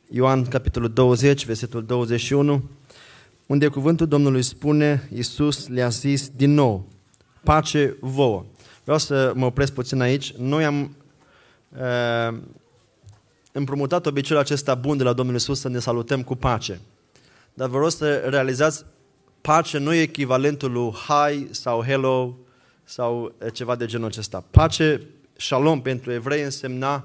Ioan, capitolul 20, versetul 21, unde cuvântul Domnului spune, Iisus le-a zis din nou, pace vouă. Vreau să mă opresc puțin aici. Noi am împrumutat obiceiul acesta bun de la Domnul Iisus să ne salutăm cu pace. Dar vă rog să realizați, pace nu e echivalentul lui hi sau hello sau ceva de genul acesta. Pace, shalom pentru evrei însemna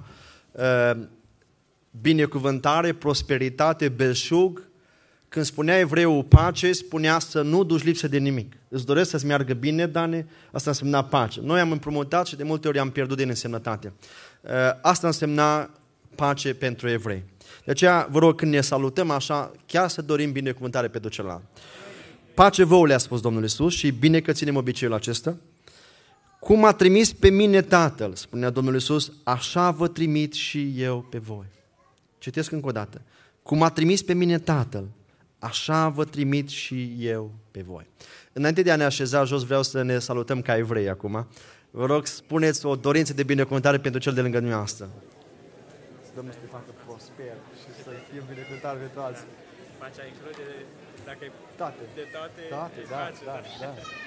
binecuvântare, prosperitate, belșug. Când spunea evreul pace, spunea să nu duci lipsă de nimic. Îți doresc să-ți meargă bine, Dane? Asta însemna pace. Noi am împrumutat și de multe ori am pierdut din însemnătate. Asta însemna pace pentru evrei. De aceea, vă rog, când ne salutăm așa, chiar să dorim binecuvântare pentru celălalt. Pace vouă, le-a spus Domnul Iisus, și bine că ținem obiceiul acesta. Cum a trimis pe mine Tatăl, spunea Domnul Iisus, așa vă trimit și eu pe voi. Citesc încă o dată. Cum a trimis pe mine Tatăl, așa vă trimit și eu pe voi. Înainte de a ne așeza jos, vreau să ne salutăm ca evrei acum. Vă rog, spuneți o dorință de binecuvântare pentru cel de lângă dumneavoastră. Domnul să te facă prosper și să fie binecuvântare pentru alții. Pacea include, dacă e Toate. de toate, Da.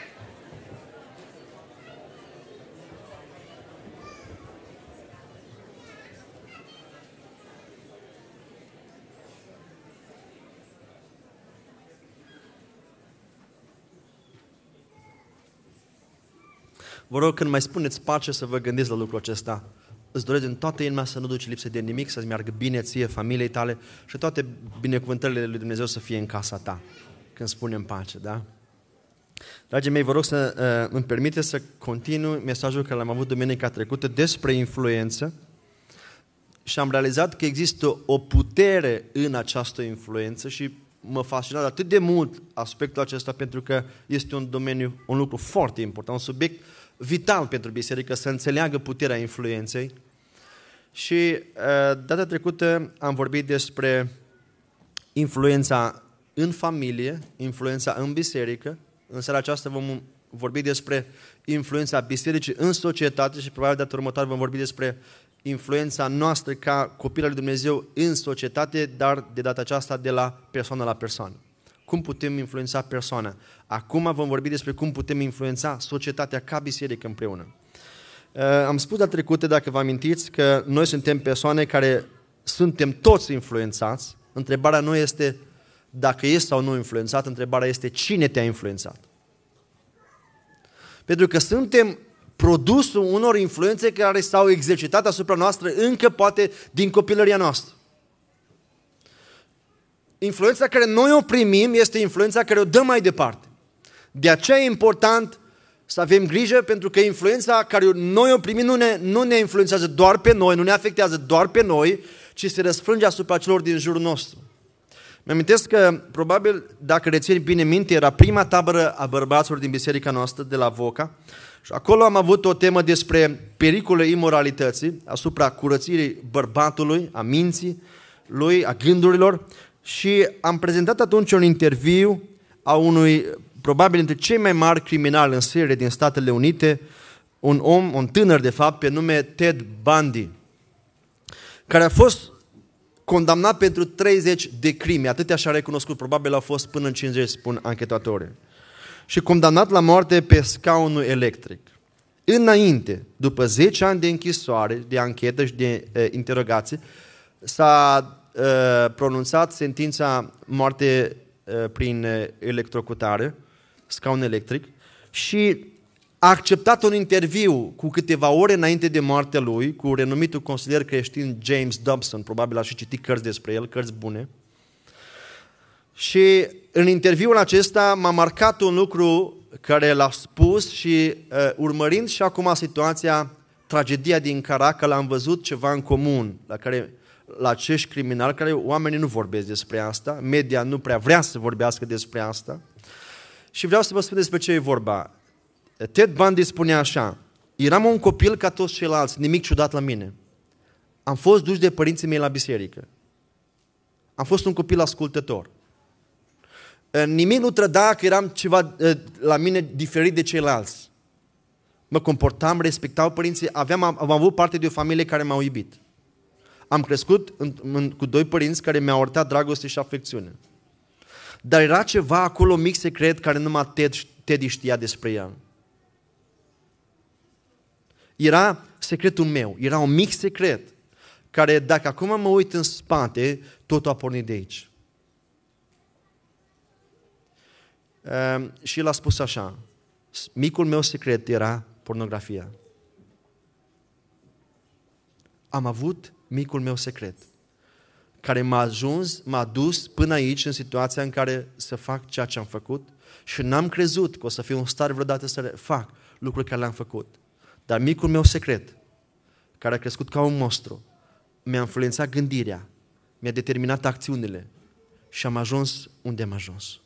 Vă rog, când mai spuneți pace, să vă gândiți la lucrul acesta. Îți doresc din toată inima să nu duci lipsă de nimic, să-ți meargă bine ție, familiei tale și toate binecuvântările lui Dumnezeu să fie în casa ta. Când spunem pace, da? Dragii mei, vă rog să îmi permiteți să continui mesajul care l-am avut duminica trecută despre influență și am realizat că există o putere în această influență și mă fascina atât de mult aspectul acesta pentru că este un domeniu, un lucru foarte important, un subiect vital pentru biserică, să înțeleagă puterea influenței. Și data trecută am vorbit despre influența în familie, influența în biserică. În seara aceasta vom vorbi despre influența bisericii în societate și probabil data următoare vom vorbi despre influența noastră ca copil al lui Dumnezeu în societate, dar de data aceasta de la persoană la persoană. Cum putem influența persoana? Acum vom vorbi despre cum putem influența societatea ca biserică împreună. Am spus data trecută, dacă vă amintiți, că noi suntem persoane care suntem toți influențați. Întrebarea nu este dacă ești sau nu influențat, întrebarea este cine te-a influențat. Pentru că suntem produsul unor influențe care s-au exercitat asupra noastră încă poate din copilăria noastră. Influența care noi o primim este influența care o dăm mai departe. De aceea e important să avem grijă, pentru că influența care noi o primim nu ne influențează doar pe noi, nu ne afectează doar pe noi, ci se răsfrânge asupra celor din jurul nostru. Mi-amintesc că, probabil, dacă rețin bine minte, era prima tabără a bărbaților din biserica noastră, de la Voca, și acolo am avut o temă despre pericolele imoralității, asupra curățirii bărbatului, a minții lui, a gândurilor, și am prezentat atunci un interviu a unui, probabil, dintre cei mai mari criminali în serie din Statele Unite, un tânăr, de fapt, pe nume Ted Bundy, care a fost condamnat pentru 30 de crime, atâtea și-a recunoscut, probabil au fost până în 50, spun anchetatorii, și condamnat la moarte pe scaunul electric. Înainte, după 10 ani de închisoare, de anchetă și de interogație, s-a pronunțat sentința moarte prin electrocutare, scaun electric, și a acceptat un interviu cu câteva ore înainte de moartea lui, cu renumitul consilier creștin James Dobson, probabil a și citit cărți despre el, cărți bune. Și în interviul acesta m-a marcat un lucru care l-a spus și urmărind și acum situația, tragedia din Caracas, am văzut ceva în comun la acești criminali, care oamenii nu vorbesc despre asta, media nu prea vrea să vorbească despre asta. Și vreau să vă spun despre ce e vorba. Ted Bundy spunea așa: eram un copil ca toți ceilalți, nimic ciudat la mine. Am fost dus de părinții mei la biserică. Am fost un copil ascultător. Nimic nu trăda că eram ceva la mine diferit de ceilalți. Mă comportam, respectau părinții, am avut parte de o familie care m-au iubit. am crescut cu doi părinți care mi-au arătat dragoste și afecțiune. Dar era ceva acolo mic secret care numai Teddy știa despre el. Era secretul meu, era un mic secret care dacă acum mă uit în spate, totul a pornit de aici. Și el a spus așa, micul meu secret era pornografia. Am avut micul meu secret care m-a dus până aici în situația în care să fac ceea ce am făcut și n-am crezut că o să fiu în stare vreodată să fac lucruri care le-am făcut. Dar micul meu secret, care a crescut ca un monstru, mi-a influențat gândirea, mi-a determinat acțiunile și am ajuns unde am ajuns.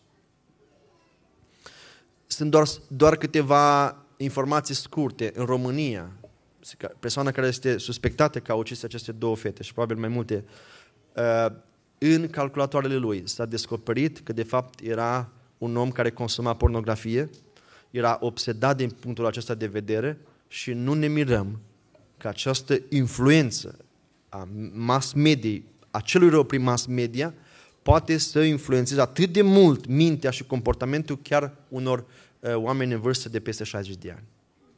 Sunt doar câteva informații scurte. În România, persoana care este suspectată că a ucis aceste două fete și probabil mai multe, în calculatoarele lui s-a descoperit că de fapt era un om care consuma pornografie, era obsedat din punctul acesta de vedere și nu ne mirăm că această influență a mass mediei, a celui rău prin mass media, poate să influențeze atât de mult mintea și comportamentul chiar unor oameni în vârstă de peste 60 de ani.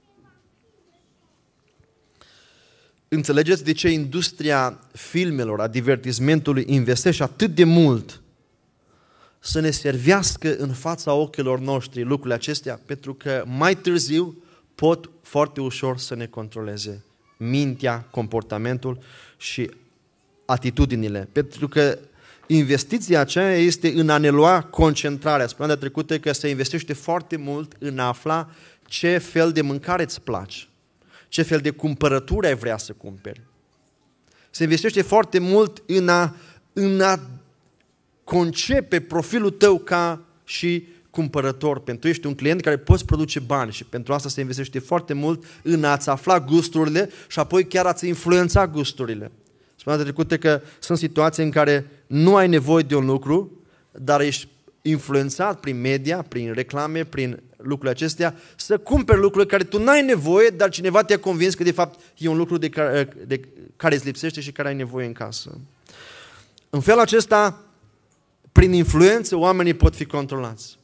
Înțelegeți de ce industria filmelor, a divertismentului investește atât de mult să ne servească în fața ochilor noștri lucrurile acestea? Pentru că mai târziu pot foarte ușor să ne controleze mintea, comportamentul și atitudinile. Pentru că investiția aceea este în a ne lua concentrarea. Spuneam de trecută că se investește foarte mult în a afla ce fel de mâncare îți place, ce fel de cumpărături ai vrea să cumperi. Se investește foarte mult în a concepe profilul tău ca și cumpărător. Pentru ești un client care poți produce bani și pentru asta se investește foarte mult în a-ți afla gusturile și apoi chiar a-ți influența gusturile. Spuneam de trecută că sunt situații în care nu ai nevoie de un lucru, dar ești influențat prin media, prin reclame, prin lucrurile acestea, să cumperi lucruri care tu n-ai nevoie, dar cineva te-a convins că de fapt e un lucru de care îți lipsește și care ai nevoie în casă. În felul acesta, prin influență, oamenii pot fi controlați.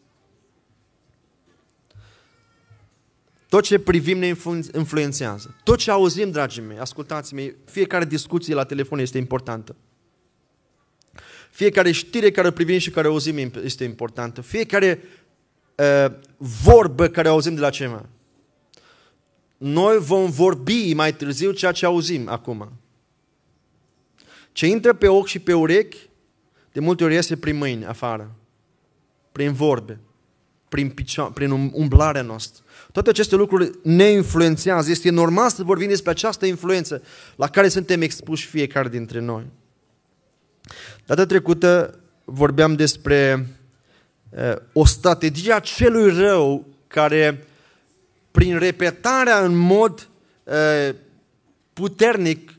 Tot ce privim ne influențează. Tot ce auzim, dragii mei, ascultați-mă, fiecare discuție la telefon este importantă. Fiecare știre care o privim și care o auzim este importantă. Fiecare vorbă care o auzim de la cineva. Noi vom vorbi mai târziu ceea ce auzim acum. Ce intră pe ochi și pe urechi, de multe ori iese prin mâini afară, prin vorbe, prin umblarea noastră. Toate aceste lucruri ne influențează. Este normal să vorbim despre această influență la care suntem expuși fiecare dintre noi. Data trecută vorbeam despre o strategie a celui rău care, prin repetarea în mod puternic,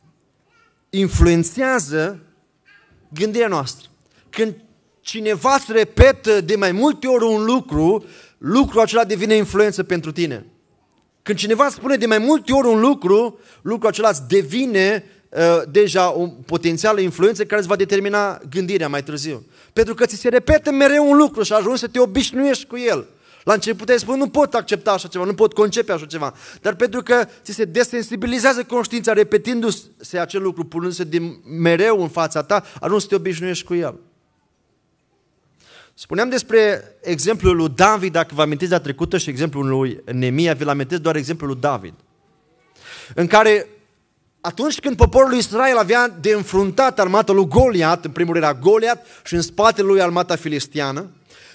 influențează gândirea noastră. Când cineva îți repetă de mai multe ori un lucru, lucrul acela devine influență pentru tine. Când cineva îți spune de mai multe ori un lucru, lucrul acela îți devine deja o potențială influență care îți va determina gândirea mai târziu. Pentru că ți se repetă mereu un lucru și ajungi să te obișnuiești cu el. La început ai spune, nu pot accepta așa ceva, nu pot concepe așa ceva. Dar pentru că ți se desensibilizează conștiința repetându-se acel lucru, punându-se mereu în fața ta, ajungi să te obișnuiești cu el. Spuneam despre exemplul lui David, dacă vă amintiți de trecută, și exemplul lui Neemia, vi-l amintesc doar exemplul lui David. În care atunci când poporul lui Israel avea de înfruntat armata lui Goliat, în primul rând era Goliat și în spatele lui armata filistiană,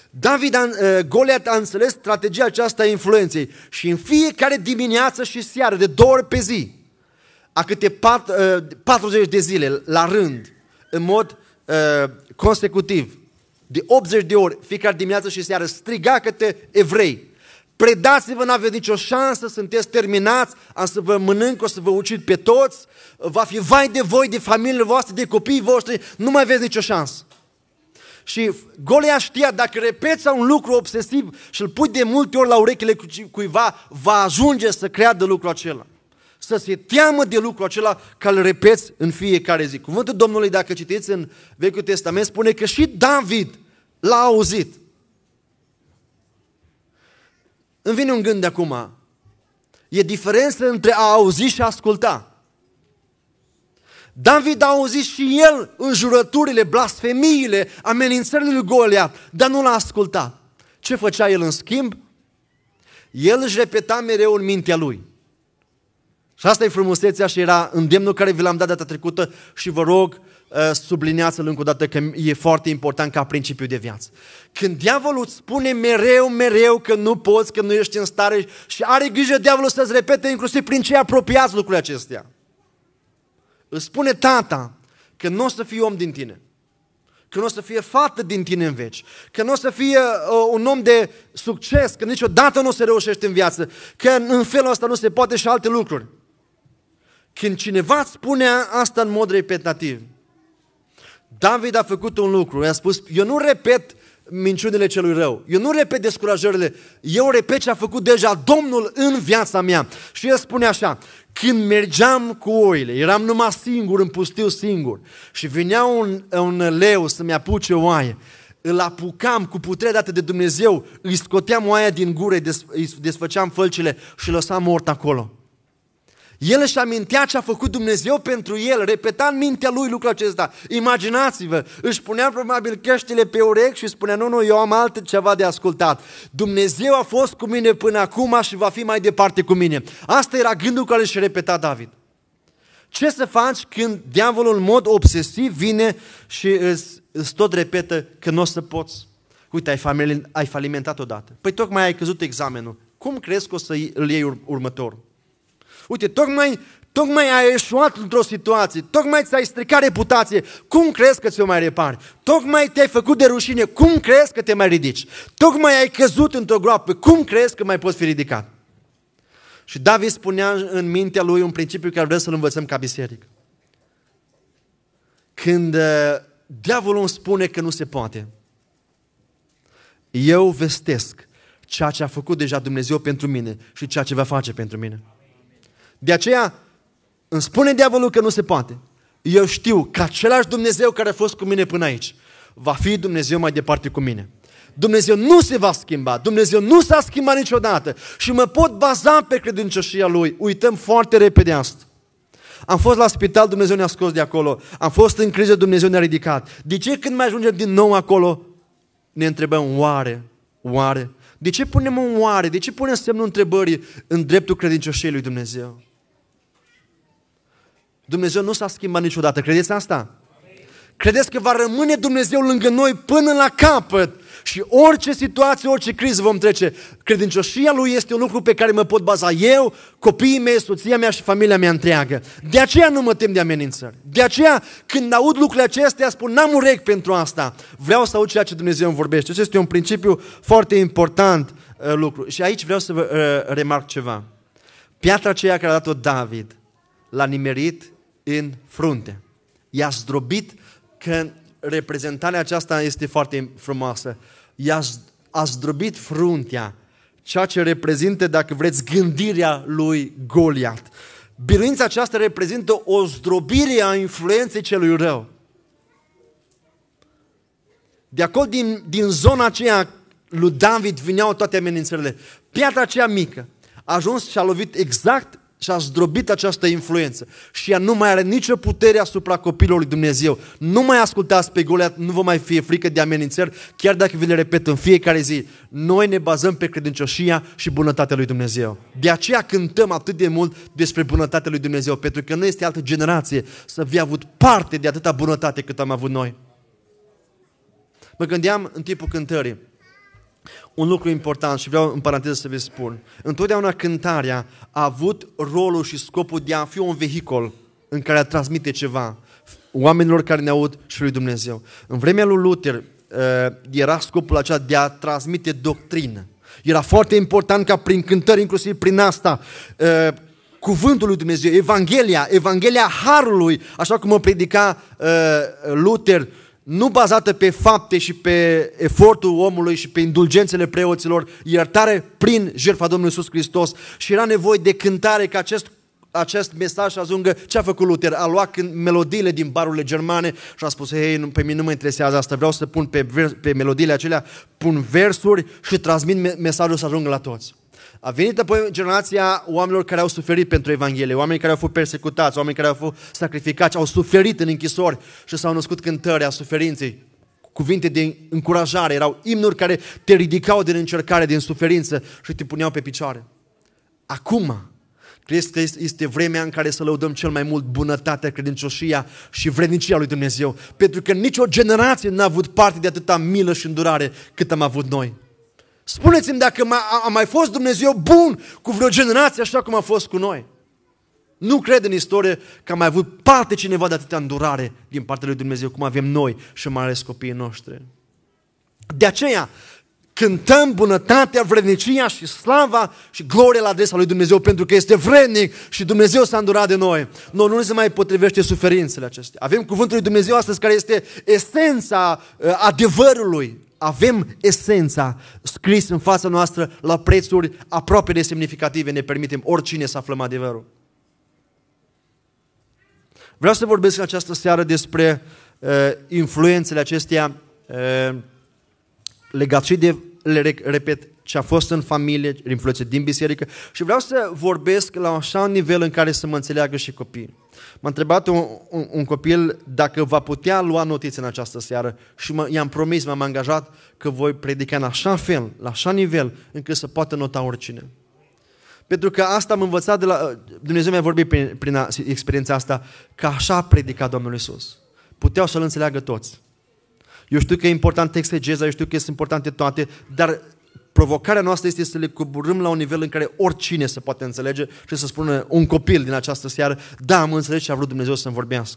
Goliat a înțeles strategia aceasta a influenței și în fiecare dimineață și seară, de 2 ori pe zi, a câte 40 de zile la rând, în mod consecutiv, de 80 de ori, fiecare dimineață și seară, striga către evrei: predați-vă, n-aveți nicio șansă, sunteți terminați, am să vă mănânc, o să vă ucid pe toți, va fi vai de voi, de familiile voastre, de copiii voștri, nu mai aveți nicio șansă. Și Goliat știa, dacă repeți un lucru obsesiv și îl pui de multe ori la urechile cuiva, va ajunge să creadă lucrul acela. să se teamă de lucrul acela care îl repeți în fiecare zi. Cuvântul Domnului, dacă citiți în Vechiul Testament, spune că și David l-a auzit. Îmi vine un gând de acum. E diferență între a auzi și a asculta. David a auzit și el înjurăturile, blasfemiile, amenințările lui Goliat, dar nu l-a ascultat. Ce făcea el în schimb? El își repeta mereu în mintea lui. Și asta e frumusețea și era îndemnul care vi l-am dat data trecută și vă rog, subliniați-l încă o dată că e foarte important ca principiu de viață. Când diavolul îți spune mereu că nu poți, că nu ești în stare și are grijă diavolul să-ți repete inclusiv prin cei apropiați lucrurile acestea. Îți spune tata că nu o să fie om din tine, că nu o să fie fată din tine în veci, că nu o să fie un om de succes, că niciodată nu o să reușești în viață, că în felul ăsta nu se poate și alte lucruri. Când cineva îți spune asta în mod repetativ, David a făcut un lucru, i-a spus, eu nu repet minciunile celui rău, eu nu repet descurajările, eu repet ce a făcut deja Domnul în viața mea. Și el spune așa, când mergeam cu oile, eram numai singur, în pustiu singur, și venea un leu să-mi apuce o oaie, îl apucam cu puterea dată de Dumnezeu, îi scoteam oaia din gură, îi desfăceam fălcile și lăsam mort acolo. El își amintea ce a făcut Dumnezeu pentru el, repeta în mintea lui lucrul acesta. Imaginați-vă, își punea probabil căștile pe urechi și spunea, nu, eu am altceva de ascultat. Dumnezeu a fost cu mine până acum și va fi mai departe cu mine. Asta era gândul care își repeta David. Ce să faci când diavolul în mod obsesiv vine și îți tot repetă că nu o să poți? Uite, ai falimentat odată. Păi tocmai ai căzut examenul. Cum crezi că o să îl iei următorul? Uite, tocmai ai eșuat într-o situație, tocmai ți-ai stricat reputație, cum crezi că ți-o mai repari? Tocmai te-ai făcut de rușine, cum crezi că te mai ridici? Tocmai ai căzut într-o groapă, cum crezi că mai poți fi ridicat? Și David spunea în mintea lui un principiu care vreau să-l învățăm ca biserică. Când diavolul îmi spune că nu se poate, eu vestesc ceea ce a făcut deja Dumnezeu pentru mine și ceea ce va face pentru mine. De aceea îmi spune diavolul că nu se poate. Eu știu că același Dumnezeu care a fost cu mine până aici va fi Dumnezeu mai departe cu mine. Dumnezeu nu se va schimba. Dumnezeu nu s-a schimbat niciodată. Și mă pot baza pe credincioșia Lui. Uităm foarte repede asta. Am fost la spital, Dumnezeu ne-a scos de acolo. Am fost în criză, Dumnezeu ne-a ridicat. De ce când mai ajungem din nou acolo ne întrebăm oare? De ce punem un oare? De ce punem semnul întrebării în dreptul credincioșiei lui Dumnezeu? Dumnezeu nu s-a schimbat niciodată. Credeți asta? Credeți că va rămâne Dumnezeu lângă noi până la capăt și orice situație, orice criză vom trece? Credincioșia Lui este un lucru pe care mă pot baza eu, copiii mei, soția mea și familia mea întreagă. De aceea nu mă tem de amenințări. De aceea când aud lucrurile acestea spun, n-am urechi pentru asta. Vreau să aud ceea ce Dumnezeu îmi vorbește. Acesta este un principiu foarte important lucru. Și aici vreau să vă remarc ceva. Piatra aceea care a dat-o David l-a nimerit în frunte. I-a zdrobit, că reprezentarea aceasta este foarte frumoasă. A zdrobit fruntea, ceea ce reprezintă, dacă vreți, gândirea lui Goliat. Biruința aceasta reprezintă o zdrobire a influenței celui rău. De acolo, din zona aceea lui David vineau toate amenințările. Piatra aceea mică a ajuns și a lovit exact și a zdrobit această influență. Și ea nu mai are nicio putere asupra copilului lui Dumnezeu. Nu mai ascultați pe Goliat, nu vă mai fie frică de amenințări, chiar dacă vi le repet în fiecare zi. Noi ne bazăm pe credincioșia și bunătatea lui Dumnezeu. De aceea cântăm atât de mult despre bunătatea lui Dumnezeu, pentru că nu este altă generație să fie avut parte de atâta bunătate cât am avut noi. Mă gândeam în timpul cântării un lucru important și vreau în paranteză să vă spun. Întotdeauna cântarea a avut rolul și scopul de a fi un vehicul în care a transmite ceva oamenilor care ne aud și lui Dumnezeu. În vremea lui Luther era scopul acela de a transmite doctrină. Era foarte important ca prin cântări, inclusiv prin asta, cuvântul lui Dumnezeu, Evanghelia Harului, așa cum o predica Luther, nu bazată pe fapte și pe efortul omului și pe indulgențele preoților, iertare prin jertfa Domnului Iisus Hristos. Și era nevoie de cântare ca acest acest mesaj să ajungă, ce a făcut Luther? A luat melodiile din barurile germane și a spus, hei, pe mine nu mă interesează asta, vreau să pun pe melodiile acelea, pun versuri și transmit mesajul să ajungă la toți. A venit apoi generația oamenilor care au suferit pentru Evanghelie, oameni care au fost persecutați, oameni care au fost sacrificați, au suferit în închisori și s-au născut cântări a suferinței, cuvinte de încurajare, erau imnuri care te ridicau din încercare, din suferință și te puneau pe picioare. Acum, crezi că este vremea în care să lăudăm cel mai mult bunătatea, credincioșia și vrednicia lui Dumnezeu, pentru că nicio generație n-a avut parte de atâta milă și îndurare cât am avut noi. Spuneți-mi dacă a mai fost Dumnezeu bun cu vreo generație așa cum a fost cu noi. Nu cred în istorie că a mai avut parte cineva de atâta îndurare din partea lui Dumnezeu cum avem noi și mai ales copiii noștri. De aceea cântăm bunătatea, vrednicia și slava și gloria la adresa lui Dumnezeu pentru că este vrednic și Dumnezeu s-a îndurat de noi. Noi nu se mai potrivește suferințele acestea. Avem cuvântul lui Dumnezeu astăzi care este esența adevărului. Avem esența scris în fața noastră la prețuri aproape de semnificative. Ne permitem oricine să aflăm adevărul. Vreau să vorbesc în această seară despre influențele acestea legat și de, repet, ce a fost în familie, influențe din biserică și vreau să vorbesc la așa un nivel în care să mă înțeleagă și copiii. M-a întrebat un copil dacă va putea lua notițe în această seară și i-am promis, m-am angajat că voi predica în așa fel, la așa nivel, încât să poată nota oricine. Pentru că asta am învățat de la... Dumnezeu mi-a vorbit prin experiența asta, că așa a predicat Domnul Iisus. Puteau să-L înțeleagă toți. Eu știu că e important exegeza, eu știu că sunt importante toate, dar provocarea noastră este să le coborâm la un nivel în care oricine se poate înțelege și să spună un copil din această seară, da, am înțeles și a vrut Dumnezeu să-mi vorbească.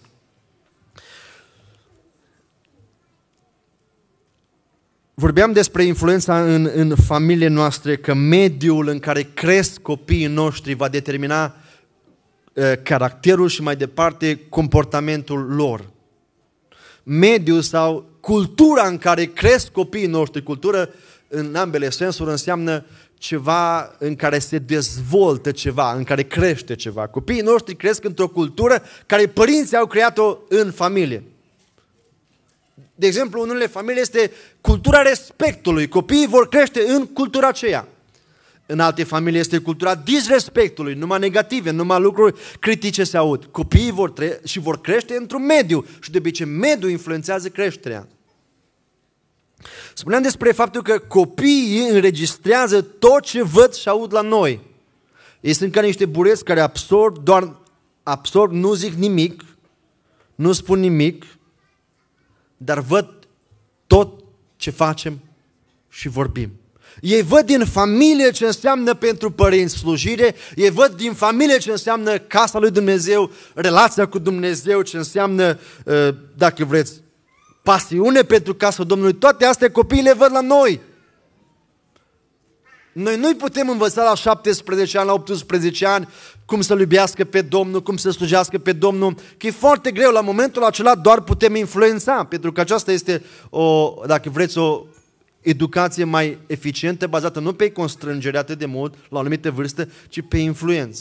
Vorbeam despre influența în familiile noastre, că mediul în care cresc copiii noștri va determina caracterul și mai departe comportamentul lor. Mediul sau cultura în care cresc copiii noștri, cultură în ambele sensuri înseamnă ceva în care se dezvoltă ceva, în care crește ceva. Copiii noștri cresc într-o cultură care părinții au creat-o în familie. De exemplu, în unele familii este cultura respectului. Copiii vor crește în cultura aceea. În alte familii este cultura disrespectului, numai negative, numai lucruri critice se aud. Copiii vor crește într-un mediu și de obicei mediul influențează creșterea. Spuneam despre faptul că copiii înregistrează tot ce văd și aud la noi. Ei sunt ca niște bureți care absorb, nu zic nimic, nu spun nimic, dar văd tot ce facem și vorbim. Ei văd din familie ce înseamnă pentru părinți slujire, ei văd din familie ce înseamnă casa lui Dumnezeu, relația cu Dumnezeu, ce înseamnă, dacă vreți, pasiune pentru casa Domnului. Toate astea copiii le văd la noi. Noi nu-i putem învăța la 17 ani, la 18 ani cum să-L iubească pe Domnul, cum să slujească pe Domnul, că e foarte greu. La momentul acela doar putem influența, pentru că aceasta este, dacă vreți, o educație mai eficientă, bazată nu pe constrângere atât de mult, la o anumită vârstă, ci pe influență.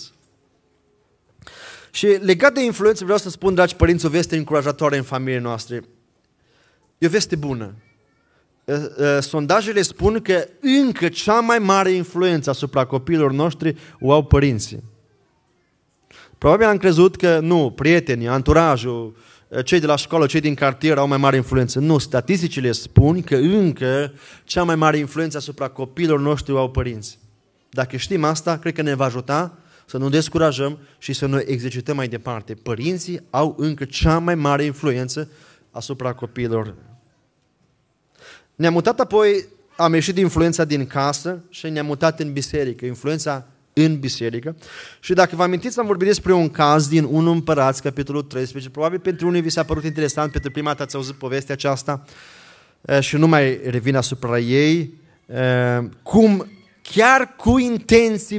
Și legat de influență vreau să spun, dragi părinți, o veste încurajatoare în familiile noastre. E o veste bună. Sondajele spun că încă cea mai mare influență asupra copiilor noștri o au părinții. Probabil am crezut că nu, prietenii, anturajul, cei de la școală, cei din cartier au mai mare influență. Nu, statisticile spun că încă cea mai mare influență asupra copiilor noștri o au părinții. Dacă știm asta, cred că ne va ajuta să nu descurajăm și să nu exercităm mai departe. Părinții au încă cea mai mare influență asupra copiilor. Ne-am mutat apoi, am ieșit din influența din casă și ne-am mutat în biserică, influența în biserică. Și dacă vă amintiți, am vorbit despre un caz din 1 Împărați, capitolul 13. Probabil pentru unii vi s-a părut interesant, pentru prima dată ați auzit povestea aceasta și nu mai revin asupra ei, cum chiar cu intenții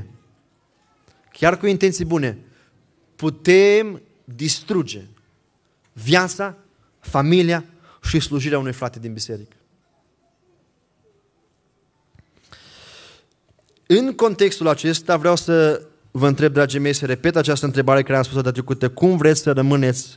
bune, putem distruge viața, familia și slujirea unui frate din biserică. În contextul acesta vreau să vă întreb, dragii mei, să repet această întrebare care am spus-o data trecută. Cum vreți să rămâneți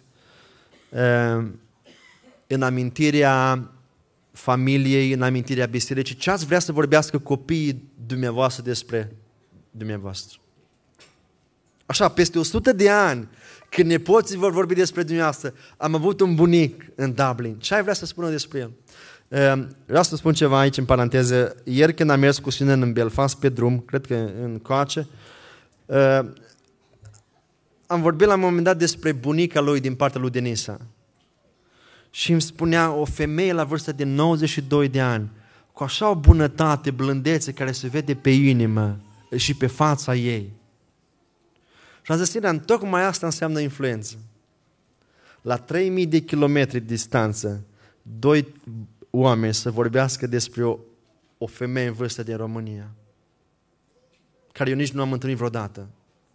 în amintirea familiei, în amintirea bisericii? Ce ați vrea să vorbească copiii dumneavoastră despre dumneavoastră? Așa, peste 100 de ani, când nepoții vor vorbi despre dumneavoastră, am avut un bunic în Dublin. Ce ai vrea să spună despre el? Vreau să spun ceva aici în paranteză. Ieri când am mers cu Sinan în Belfast pe drum, cred că în coace, am vorbit la un moment dat despre bunica lui din partea lui Denisa. Și îmi spunea o femeie la vârstă de 92 de ani, cu așa o bunătate, blândețe care se vede pe inimă și pe fața ei. Și am zis, Sinan, tocmai asta înseamnă influență. La 3000 de kilometri distanță, doi oameni să vorbească despre o femeie în vârstă din România, care eu nici nu am întâlnit vreodată.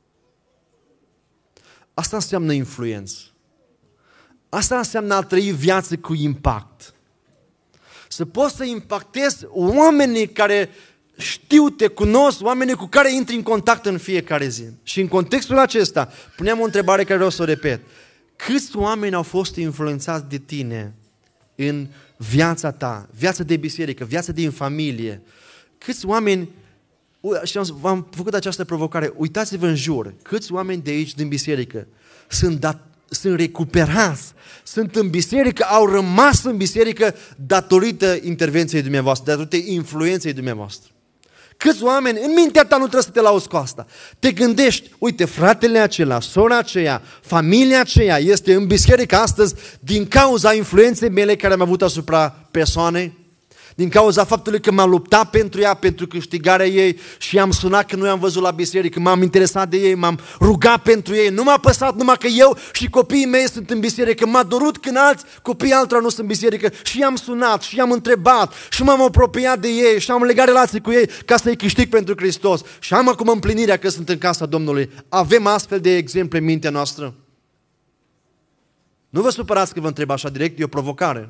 Asta înseamnă influență. Asta înseamnă a trăi viață cu impact. Să poți să impactezi oamenii care știu, te cunosc, oamenii cu care intri în contact în fiecare zi. Și în contextul acesta, puneam o întrebare care vreau să o repet. Câți oameni au fost influențați de tine în viața ta, viața de biserică, viața din familie? Câți oameni, și v-am făcut această provocare, uitați-vă în jur, câți oameni de aici din biserică sunt recuperați, sunt în biserică, au rămas în biserică datorită intervenției dumneavoastră, datorită influenței dumneavoastră. Câți oameni, în mintea ta nu trebuie să te lauzi cu asta. Te gândești, uite, fratele acela, sora aceea, familia aceea este în biserică astăzi din cauza influenței mele care am avut asupra persoanei, din cauza faptului că m-am luptat pentru ea, pentru câștigarea ei și i-am sunat că nu i-am văzut la biserică, m-am interesat de ei, m-am rugat pentru ei, nu m-a păsat numai că eu și copiii mei sunt în biserică, m-a dorut când alți copii altora nu sunt în biserică și i-am sunat și i-am întrebat și m-am apropiat de ei și am legat relații cu ei ca să-i câștig pentru Hristos și am acum împlinirea că sunt în casa Domnului. Avem astfel de exemple în mintea noastră? Nu vă supărați că vă întreb așa direct, e o provocare.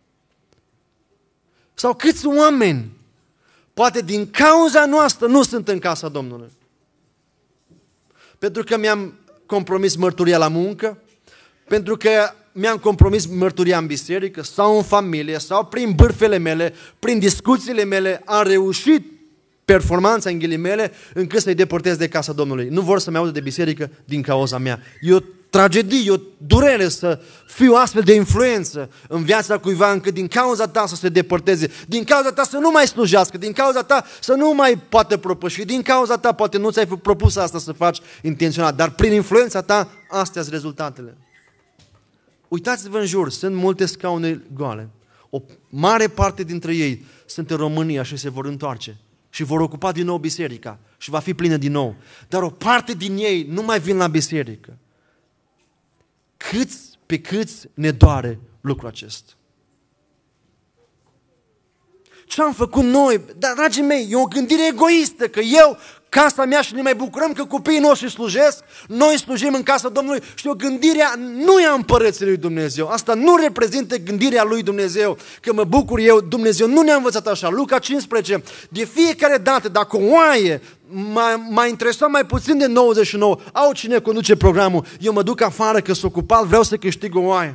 Sau câți oameni, poate din cauza noastră, nu sunt în casa Domnului? Pentru că mi-am compromis mărturia la muncă, pentru că mi-am compromis mărturia în biserică, sau în familie, sau prin bârfele mele, prin discuțiile mele, am reușit performanța în ghilimele încât să-i depărtez de casa Domnului. Nu vor să-mi audă de biserică din cauza mea. E o tragedie, e o durere să fiu astfel de influență în viața cuiva încât din cauza ta să se depărteze, din cauza ta să nu mai slujească, din cauza ta să nu mai poată propăși, din cauza ta poate nu ți-ai propus asta să faci intenționat, dar prin influența ta astea sunt rezultatele. Uitați-vă în jur, sunt multe scaune goale. O mare parte dintre ei sunt în România și se vor întoarce și vor ocupa din nou biserica și va fi plină din nou. Dar o parte din ei nu mai vin la biserică. Pe câți ne doare lucrul acesta? Ce am făcut noi? Dar, dragii mei, e o gândire egoistă, că eu, casa mea și ne mai bucurăm că copiii noștri slujesc, noi slujim în casa Domnului și o gândire nu e a împărăției lui Dumnezeu. Asta nu reprezintă gândirea lui Dumnezeu, că mă bucur eu, Dumnezeu nu ne-a învățat așa. Luca 15, de fiecare dată, dacă o oaie m-a interesat mai puțin de 99, au cine conduce programul, eu mă duc afară că sunt ocupat, vreau să câștig o oaie.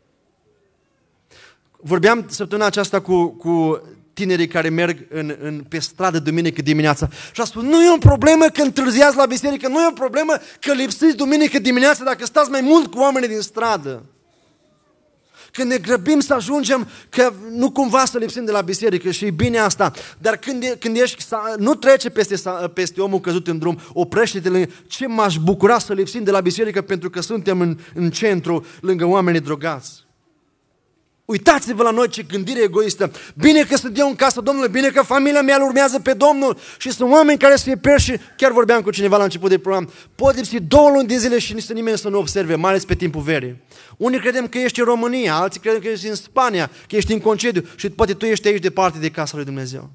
Vorbeam săptămâna aceasta cu tinerii care merg pe stradă duminică dimineața și a spus, nu e o problemă că întârziați la biserică, nu e o problemă că lipsiți duminică dimineața dacă stați mai mult cu oamenii din stradă. Când ne grăbim să ajungem, că nu cumva să lipsim de la biserică și e bine asta, dar când ești, nu trece peste omul căzut în drum, oprește-te lângă, ce m-aș bucura să lipsim de la biserică pentru că suntem în centru lângă oamenii drogați. Uitați-vă la noi ce gândire egoistă. Bine că sunt eu în casa Domnului, bine că familia mea îl urmează pe Domnul și sunt oameni care se pierd și chiar vorbeam cu cineva la început de program. Pot lipsi 2 luni de zile și nici nimeni să nu observe, mai ales pe timpul verii. Unii credem că ești în România, alții credem că ești în Spania, că ești în concediu și poate tu ești aici departe de casa lui Dumnezeu.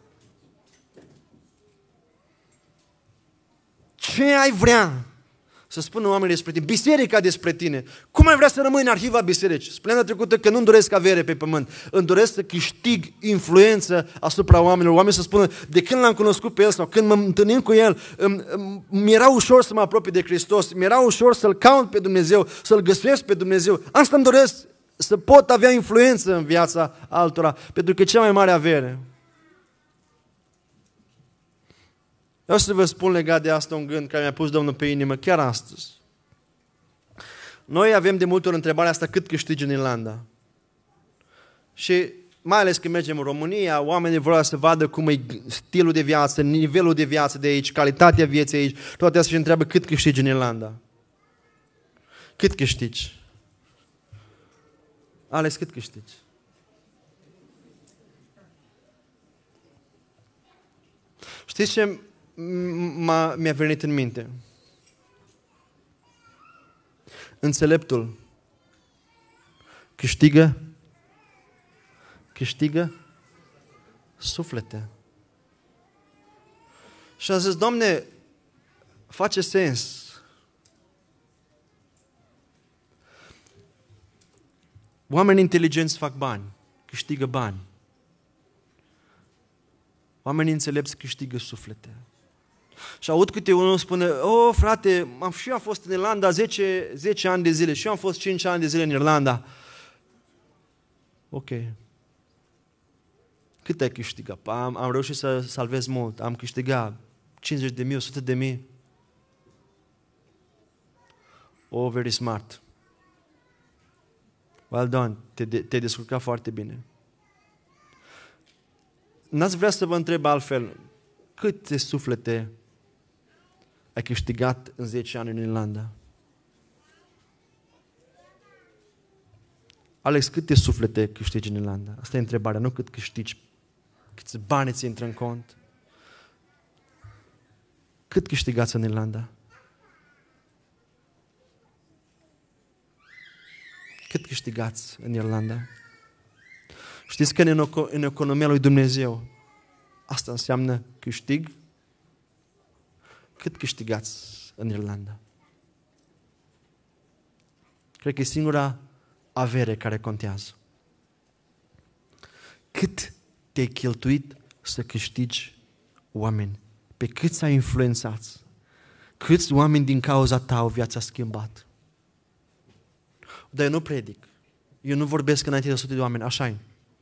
Ce ai vrea Să spună oamenii despre tine, biserica despre tine. Cum ai vrea să rămâi în arhiva bisericii? Spuneam de trecută că nu-mi doresc avere pe pământ. Îmi doresc să câștig influență asupra oamenilor. Oamenii să spună, de când l-am cunoscut pe el sau când mă întâlnim cu el, mi-era ușor să mă apropii de Hristos, mi-era ușor să-L caut pe Dumnezeu, să-L găsesc pe Dumnezeu. Asta îmi doresc, să pot avea influență în viața altora, pentru că e cea mai mare avere. Vreau să vă spun legat de asta un gând care mi-a pus Domnul pe inimă chiar astăzi. Noi avem de multe ori întrebarea asta, cât câștigi în Irlanda? Și mai ales când mergem în România, oamenii vor să vadă cum e stilul de viață, nivelul de viață de aici, calitatea vieții aici, toate astea și întreabă cât câștigi în Irlanda. Cât câștigi? Ales, cât câștigi? Știți ce mi-a venit în minte? Înțeleptul câștigă suflete. Și a zis, Doamne, face sens. Oamenii inteligenți fac bani, câștigă bani. Oamenii înțelepți câștigă suflete. Și aud câte unul spune, frate, și eu am fost în Irlanda 10 ani de zile, și eu am fost 5 ani de zile în Irlanda. Ok. Cât ai câștigat? Am reușit să salvez mult. Am câștigat 50.000, 100.000. Very smart. Well done. Te-ai descurcat foarte bine. N-ați vrea să vă întreb altfel, câte suflete ai câștigat în 10 ani în Irlanda? Alex, câte suflete câștigi în Irlanda? Asta e întrebarea, nu cât câștigi, câți bani ți intră în cont. Cât câștigați în Irlanda? Cât câștigați în Irlanda? Știți că în economia lui Dumnezeu asta înseamnă câștig? Cât câștigați în Irlanda? Cred că e singura avere care contează. Cât te-ai cheltuit să câștigi oameni? Pe cât ai influențat? Câți oameni din cauza ta au viața schimbat? Dar eu nu predic. Eu nu vorbesc înainte de 100 de oameni. Așa-i.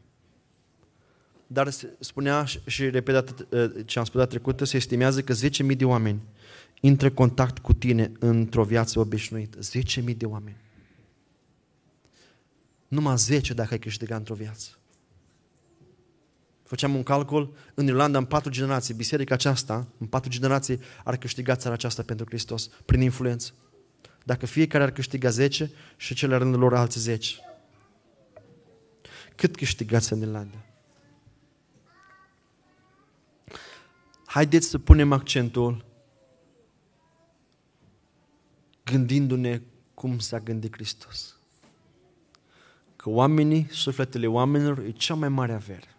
Dar spunea și repetat ce am spus data trecută, se estimează că 10.000 de oameni intră în contact cu tine într-o viață obișnuită. 10.000 de oameni. Numai 10 dacă ai câștigat într-o viață. Făceam un calcul, în Irlanda, în 4 generații, biserica aceasta, în 4 generații, ar câștiga țara aceasta pentru Hristos, prin influență. Dacă fiecare ar câștiga 10 și cele rândul lor alți 10. Cât câștigați în Irlanda? Haideți să punem accentul gândindu-ne cum s-a gândit Hristos. Că oamenii, sufletele oamenilor, e cea mai mare avere.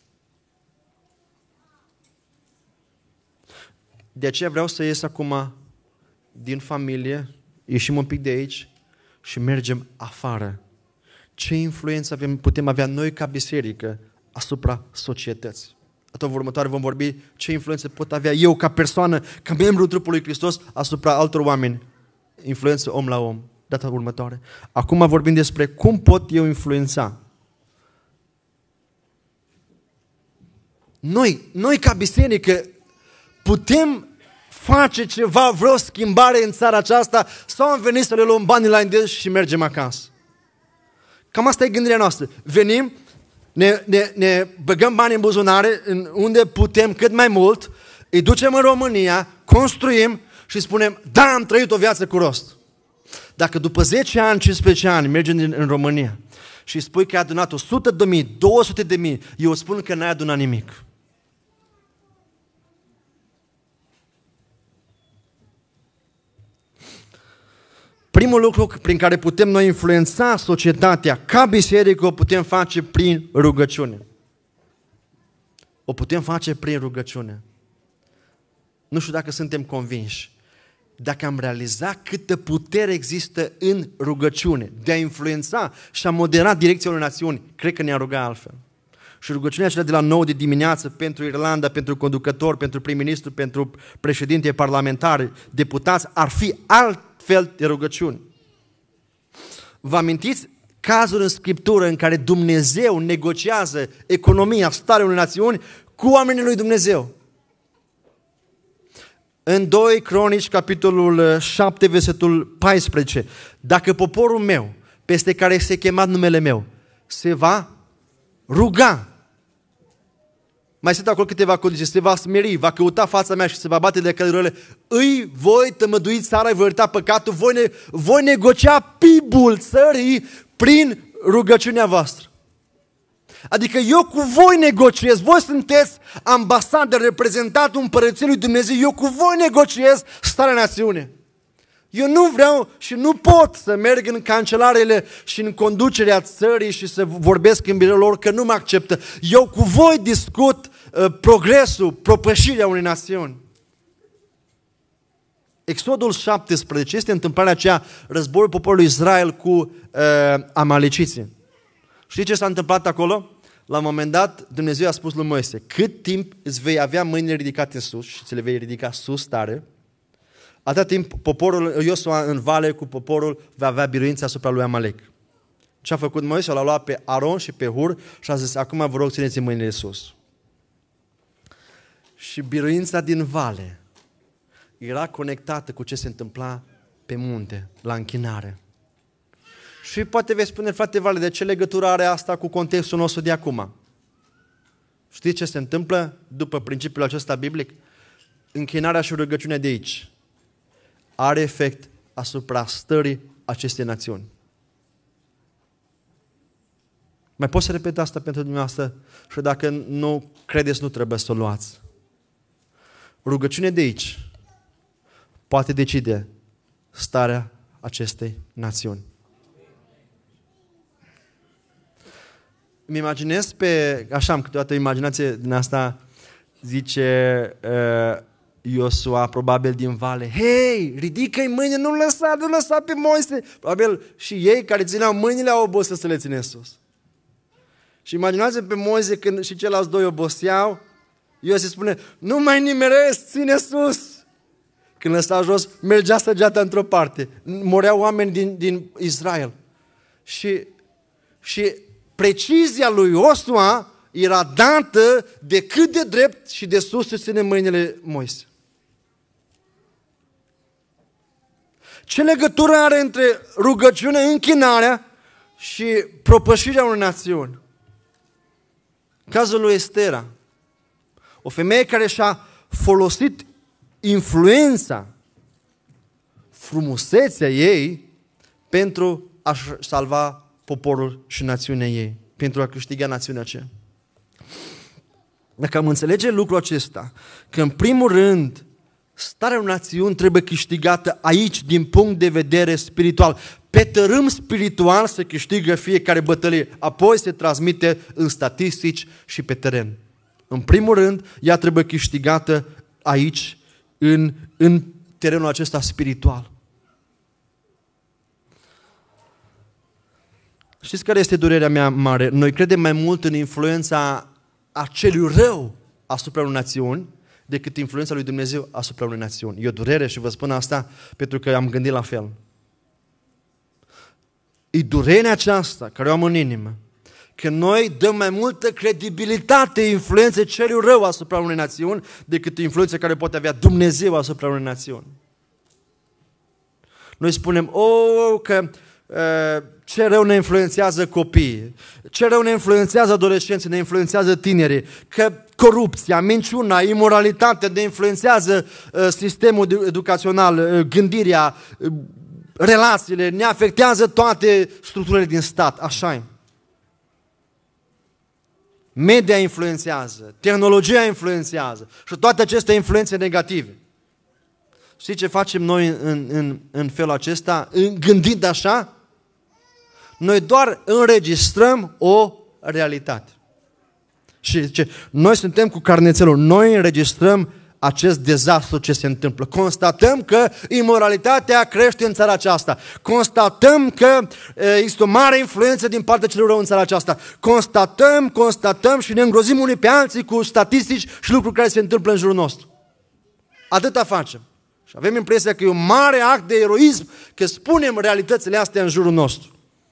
De aceea vreau să ies acum din familie, ieșim un pic de aici și mergem afară. Ce influență putem avea noi ca biserică asupra societății? Data următoare vom vorbi ce influență pot avea eu ca persoană, ca membru trupului Hristos asupra altor oameni. Influență om la om. Data următoare. Acum vorbim despre cum pot eu influența. Noi ca biserică putem face ceva, vreo schimbare în țara aceasta sau am venit să le luăm banii la Indes și mergem acasă? Cam asta e gândirea noastră. Venim, ne băgăm bani în buzunare, unde putem cât mai mult, îi ducem în România, construim și spunem, da, am trăit o viață cu rost. Dacă după 10 ani, 15 ani mergem în România și spui că ai adunat 100.000, 200.000, eu spun că n-ai adunat nimic. Primul lucru prin care putem noi influența societatea ca biserică o putem face prin rugăciune. O putem face prin rugăciune. Nu știu dacă suntem convinși. dacă am realizat câtă putere există în rugăciune, de a influența și a modera direcția unei națiuni, cred că ne-a rugat altfel. Și rugăciunea acelea de la 9 de dimineață pentru Irlanda, pentru conducător, pentru prim-ministru, pentru președinte parlamentari, deputați, ar fi altfel de rugăciuni. Vă amintiți cazuri în Scriptură în care Dumnezeu negociază economia, starea unei națiuni cu oamenii lui Dumnezeu? În 2 Cronici, capitolul 7, versetul 14, dacă poporul meu, peste care este chemat numele meu, se va ruga, mai sunt acolo câteva condiții, se va smeri, va căuta fața mea și se va bate de căldurile, îi voi tămădui țara, îi voi ierta păcatul, voi negocia PIB-ul țării prin rugăciunea voastră. Adică eu cu voi negociez, voi sunteți ambasador, reprezentantul împărăției lui Dumnezeu, eu cu voi negociez starea națiunii. Eu nu vreau și nu pot să merg în cancelarele și în conducerea țării și să vorbesc în biroul lor că nu mă acceptă. Eu cu voi discut progresul, propășirea unei națiuni. Exodul 17 este întâmplarea aceea, războiul poporului Israel cu amaleciții. Știi ce s-a întâmplat acolo? La un moment dat, Dumnezeu a spus lui Moise, cât timp îți vei avea mâinile ridicate în sus și ți le vei ridica sus tare, atât timp poporul, Iosua în vale cu poporul va avea biruință asupra lui Amalek. Ce a făcut Moise? L-a luat pe Aron și pe Hur și a zis, acum vă rog, țineți mâinile sus. Și biruința din vale era conectată cu ce se întâmpla pe munte, la închinare. Și poate vei spune, frate Vale, de ce legătură are asta cu contextul nostru de acum? Știți ce se întâmplă după principiul acesta biblic? Închinarea și rugăciunea de aici are efect asupra stării acestei națiuni. Mai pot să repet asta pentru dumneavoastră? Și dacă nu credeți, nu trebuie să o luați. Rugăciunea de aici poate decide starea acestei națiuni. Îmi imaginez așa am câteodată o imaginație din asta, zice Iosua, probabil din vale, hei, ridică-i mâine, nu lăsa pe Moise. Probabil și ei care țineau mâinile au obosit să le ține sus. Și imaginați pe Moise când și ceilalți doi oboseau, Iosua spune, nu mai nimeresc, ține sus. Când lăsa jos, mergea săgeata într-o parte. Moreau oameni din Israel. Și precizia lui Iosua era dată de cât de drept și de sus se ține mâinile Moise. Ce legătură are între rugăciunea, închinarea și propășirea unei națiuni? Cazul lui Estera. O femeie care și-a folosit influența, frumusețea ei pentru a salva poporul și națiunea ei, pentru a câștiga națiunea aceea. Dacă am înțelege lucrul acesta, că în primul rând starea unei națiuni trebuie câștigată aici din punct de vedere spiritual. Pe tărâm spiritual se câștigă fiecare bătălie, apoi se transmite în statistici și pe teren. În primul rând, ea trebuie câștigată aici, în terenul acesta spiritual. Știți care este durerea mea mare? Noi credem mai mult în influența acelui rău asupra unei națiuni decât influența lui Dumnezeu asupra unei națiuni. E o durere și vă spun asta pentru că am gândit la fel. E durerea aceasta care o am în inimă, că noi dăm mai multă credibilitate influenței celui rău asupra unei națiuni decât influența care poate avea Dumnezeu asupra unei națiuni. Noi spunem, că ce rău ne influențează copiii, ce rău ne influențează adolescenții, ne influențează tinerii, că corupția, minciuna, imoralitatea ne influențează sistemul educațional, gândirea, relațiile, ne afectează toate structurile din stat, așa-i. Media influențează, tehnologia influențează și toate aceste influențe negative. Știți ce facem noi în felul acesta? Gândind așa, noi doar înregistrăm o realitate. Și zice, noi suntem cu carnețelul, noi înregistrăm acest dezastru ce se întâmplă. Constatăm că imoralitatea crește în țara aceasta. Constatăm că există o mare influență din partea celor rău în țara aceasta. Constatăm și ne îngrozim unii pe alții cu statistici și lucruri care se întâmplă în jurul nostru. Atâta facem. Și avem impresia că e un mare act de eroism că spunem realitățile astea în jurul nostru.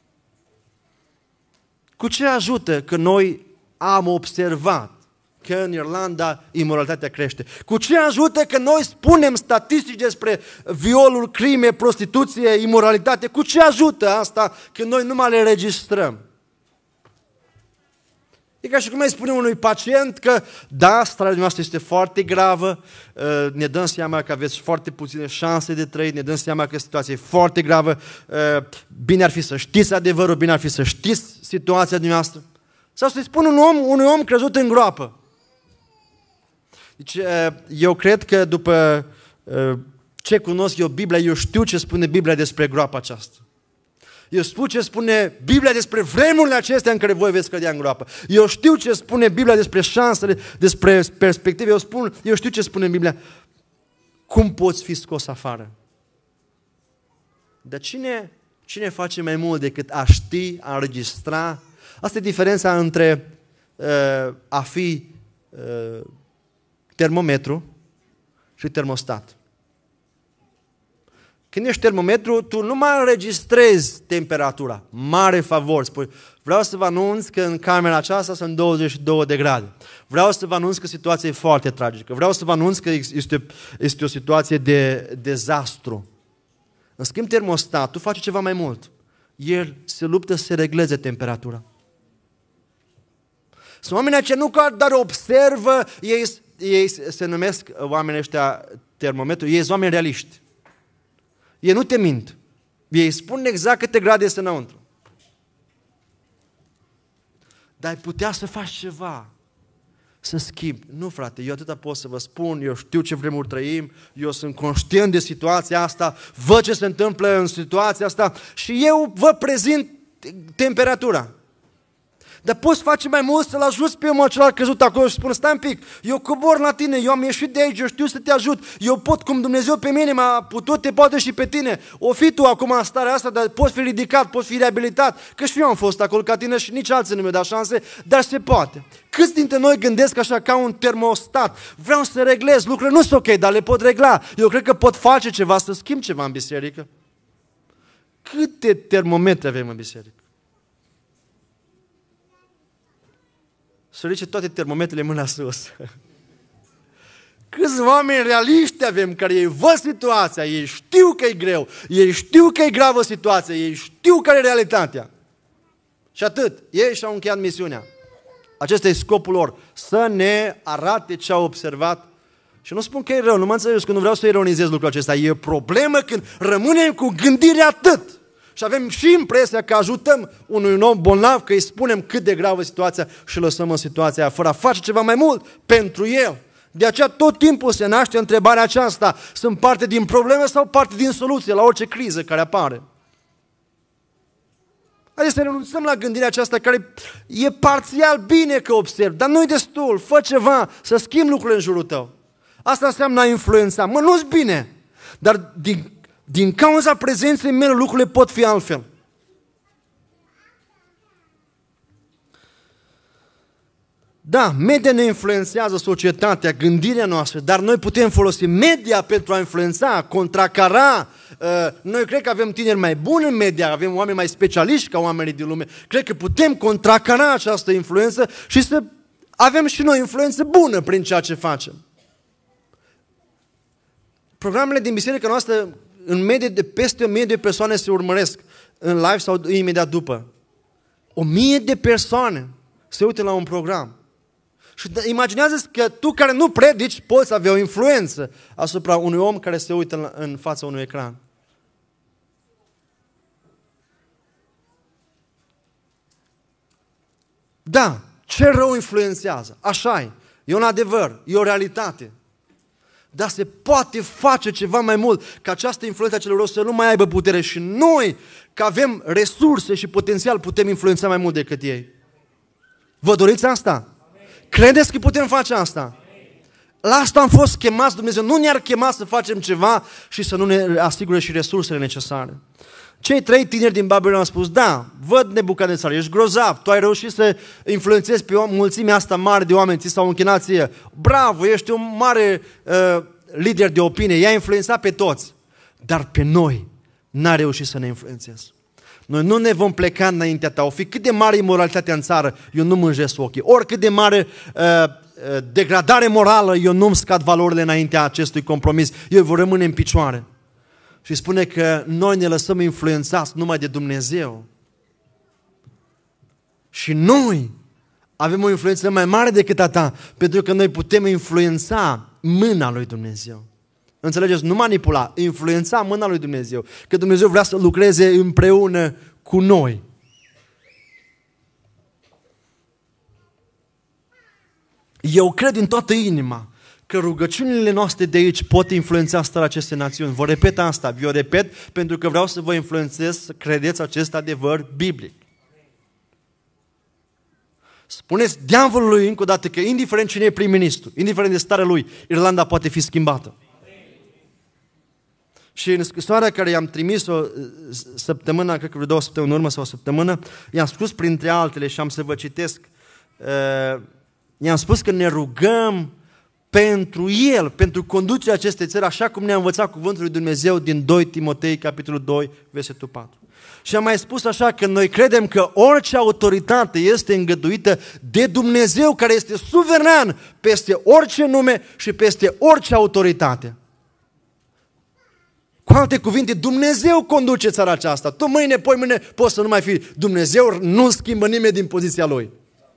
Cu ce ajută că noi am observat că în Irlanda imoralitatea crește? Cu ce ajută că noi spunem statistici despre violuri, crime, prostituție, imoralitate? Cu ce ajută asta că noi numai le registrăm? E ca și cum îi spune unui pacient că da, starea noastră este foarte gravă, ne dăm seama că aveți foarte puține șanse de trăit, ne dăm seama că situația e foarte gravă, bine ar fi să știți adevărul, bine ar fi să știți situația dumneavoastră. Sau să-i spun unui om crezut în groapă. Deci, eu cred că după ce cunosc eu Biblia, eu știu ce spune Biblia despre groapa aceasta. Eu știu ce spune Biblia despre vremurile acestea în care voi veți cădea în groapă. Eu știu ce spune Biblia despre șansele, despre perspective. Eu știu ce spune Biblia. Cum poți fi scos afară? Dar cine face mai mult decât a ști, a înregistra? Asta e diferența între a fi termometru și termostat. Când ești termometru, tu nu mai înregistrezi temperatura. Mare favor. Spui, vreau să vă anunț că în camera aceasta sunt 22 de grade. Vreau să vă anunț că situația e foarte tragică. Vreau să vă anunț că este o situație de dezastru. În schimb, termostatul face ceva mai mult. El se luptă să regleze temperatura. Sunt oamenii aceia nu doar observă, ei se numesc oamenii ăștia termometru, ei sunt oameni realiști. Ei nu te mint. Ei spun exact câte grade este înăuntru. Dar ai putea să faci ceva, să schimbi. Nu, frate, eu atâta pot să vă spun, eu știu ce vremuri trăim, eu sunt conștient de situația asta, văd ce se întâmplă în situația asta și eu vă prezint temperatura. Dar poți face mai mult să-l ajuți pe omul acela căzut acolo și spune, stai un pic, eu cobor la tine, eu am ieșit de aici, eu știu să te ajut, eu pot, cum Dumnezeu pe mine m-a putut, te poate și pe tine. O fi tu acum în starea asta, dar poți fi ridicat, poți fi reabilitat, că și eu am fost acolo ca tine și nici alții nu mi-au dat șanse, dar se poate. Câți dintre noi gândesc așa ca un termostat, vreau să reglez, lucrurile nu sunt ok, dar le pot regla. Eu cred că pot face ceva, să schimb ceva în biserică. Câte termometre avem în biserică? Să ridice toate termometrele mâna sus. Câți oameni realiști avem care ei văd situația, ei știu că e greu, ei știu că e gravă situația, ei știu care e realitatea. Și atât. Ei și-au încheiat misiunea. Acesta e scopul lor. Să ne arate ce au observat. Și nu spun că e rău, nu mă înțelegeți că nu vreau să ironizez lucrul acesta. E problemă când rămânem cu gândire atât. Și avem și impresia că ajutăm unui om bolnav, că îi spunem cât de gravă situația și lăsăm în situația aia, fără a face ceva mai mult pentru el. De aceea tot timpul se naște întrebarea aceasta, sunt parte din probleme sau parte din soluție la orice criză care apare? Haideți să renunțăm la gândirea aceasta care e parțial bine că observi, dar nu-i destul, fă ceva să schimbi lucrurile în jurul tău. Asta înseamnă a influența. Mă, nu-s bine, dar din cauza prezenței mele, lucrurile pot fi altfel. Da, media ne influențează societatea, gândirea noastră, dar noi putem folosi media pentru a influența, contracara. Noi cred că avem tineri mai buni în media, avem oameni mai specialiști ca oamenii din lume. Cred că putem contracara această influență și să avem și noi influență bună prin ceea ce facem. Programele din biserica noastră, în medie de peste 1000 de persoane se urmăresc în live sau imediat după. 1000 de persoane se uită la un program. Și imaginează-ți că tu care nu predici poți avea o influență asupra unui om care se uită în fața unui ecran. Da, ce rău influențează. Așa e. E un adevăr, e o realitate. Dar se poate face ceva mai mult, ca această influență a celor rău să nu mai aibă putere și noi, că avem resurse și potențial, putem influența mai mult decât ei. Vă doriți asta? Credeți că putem face asta? La asta am fost chemați, Dumnezeu nu ne-ar chema să facem ceva și să nu ne asigure și resursele necesare. Cei 3 tineri din Babilon au spus, da, văd Nebucadnețar, ești grozav, tu ai reușit să influențezi pe mulțimea asta mare de oameni, ți s-au închinat ție. Bravo, ești un mare lider de opinie, i-ai influențat pe toți, dar pe noi n-a reușit să ne influențezi. Noi nu ne vom pleca înaintea ta, o fi cât de mare imoralitatea în țară, eu nu mânjesc ochii, oricât de mare degradare morală, eu nu-mi scad valorile înaintea acestui compromis, eu vor rămâne în picioare. Și spune că noi ne lăsăm influențați numai de Dumnezeu. Și noi avem o influență mai mare decât a ta, pentru că noi putem influența mâna lui Dumnezeu. Înțelegeți? Nu manipula, influența mâna lui Dumnezeu. Că Dumnezeu vrea să lucreze împreună cu noi. Eu cred din toată inima că rugăciunile noastre de aici pot influența starea acestei națiuni. Vă repet asta, vi-o repet pentru că vreau să vă influențez să credeți acest adevăr biblic. Spuneți diavolului încă o dată că indiferent cine e prim-ministru, indiferent de starea lui, Irlanda poate fi schimbată. Și în scrisoarea care i-am trimis-o săptămâna, cred că vreo 2 săptămâni în urmă sau o săptămână, i-am spus printre altele și am să vă citesc, i-am spus că ne rugăm pentru el, pentru conducerea acestei țări, așa cum ne-a învățat cuvântul lui Dumnezeu din 2 Timotei, capitolul 2, versetul 4. Și am mai spus așa că noi credem că orice autoritate este îngăduită de Dumnezeu, care este suveran peste orice nume și peste orice autoritate. Cu alte cuvinte, Dumnezeu conduce țara aceasta. Tu mâine, poimâine, poți să nu mai fii. Dumnezeu nu schimbă nimeni din poziția lui.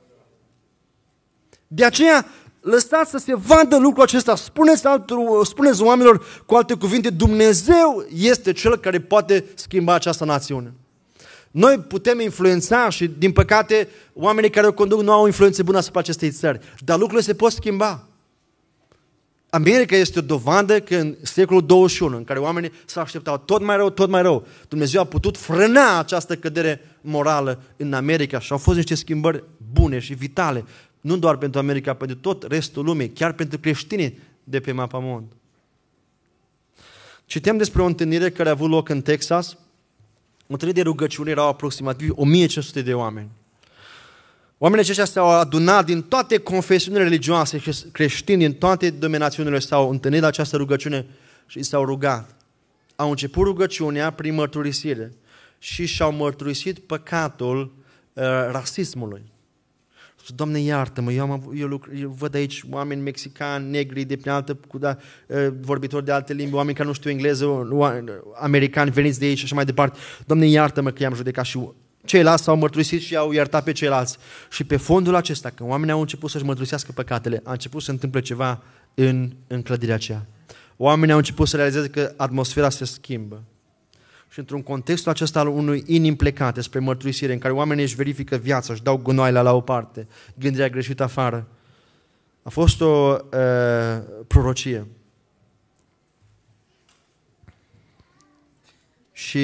De aceea, lăsați să se vadă lucrul acesta. Spuneți oamenilor, cu alte cuvinte, Dumnezeu este Cel care poate schimba această națiune. Noi putem influența și, din păcate, oamenii care o conduc nu au o influență bună asupra acestei țări. Dar lucrurile se pot schimba. America este o dovadă că în secolul 21, în care oamenii s-au așteptat tot mai rău, Dumnezeu a putut frâna această cădere morală în America și au fost niște schimbări bune și vitale, nu doar pentru America, pentru tot restul lumii, chiar pentru creștinii de pe mapamond. Citeam despre o întâlnire care a avut loc în Texas, o întâlnire de rugăciune, erau aproximativ 1500 de oameni. Oamenii aceștia s-au adunat din toate confesiunile religioase, creștini din toate denominațiunile s-au întâlnit la această rugăciune și s-au rugat. Au început rugăciunea prin mărturisire și și-au mărturisit păcatul rasismului. Doamne, iartă-mă, eu văd aici oameni mexicani, negri, de prin altă, vorbitori de alte limbi, oameni care nu știu engleză, americani veniți de aici și așa mai departe. Doamne, iartă-mă că i-am judecat și ceilalți s-au mărturisit și i-au iertat pe ceilalți. Și pe fondul acesta, când oamenii au început să-și mărturisească păcatele, a început să se întâmple ceva în clădirea aceea. Oamenii au început să realizeze că atmosfera se schimbă. Și într-un contextul acesta al unui inim plecate spre mărturisire, în care oamenii își verifică viața, își dau gunoaiele la o parte, gândirea greșită afară, a fost o prorocie. Și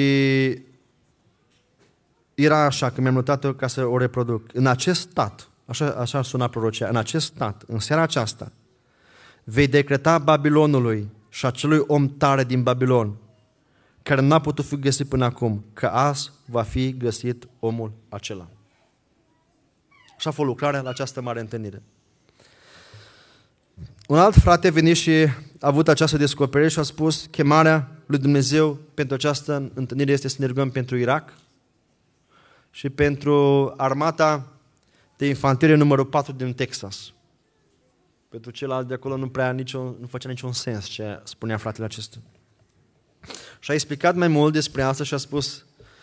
era așa, că mi-am notat-o ca să o reproduc. În acest stat, așa suna prorocia, în acest stat, în seara aceasta, vei decreta Babilonului și acelui om tare din Babilon, care n-a putut fi găsit până acum, că azi va fi găsit omul acela. Așa a fost lucrarea la această mare întâlnire. Un alt frate a venit și a avut această descoperire și a spus: chemarea lui Dumnezeu pentru această întâlnire este să ne rugăm pentru Irak și pentru armata de infanterie numărul 4 din Texas. Pentru ceilalți de acolo nu făcea niciun sens ce spunea fratele acesta. Și a explicat mai mult despre asta și a spus: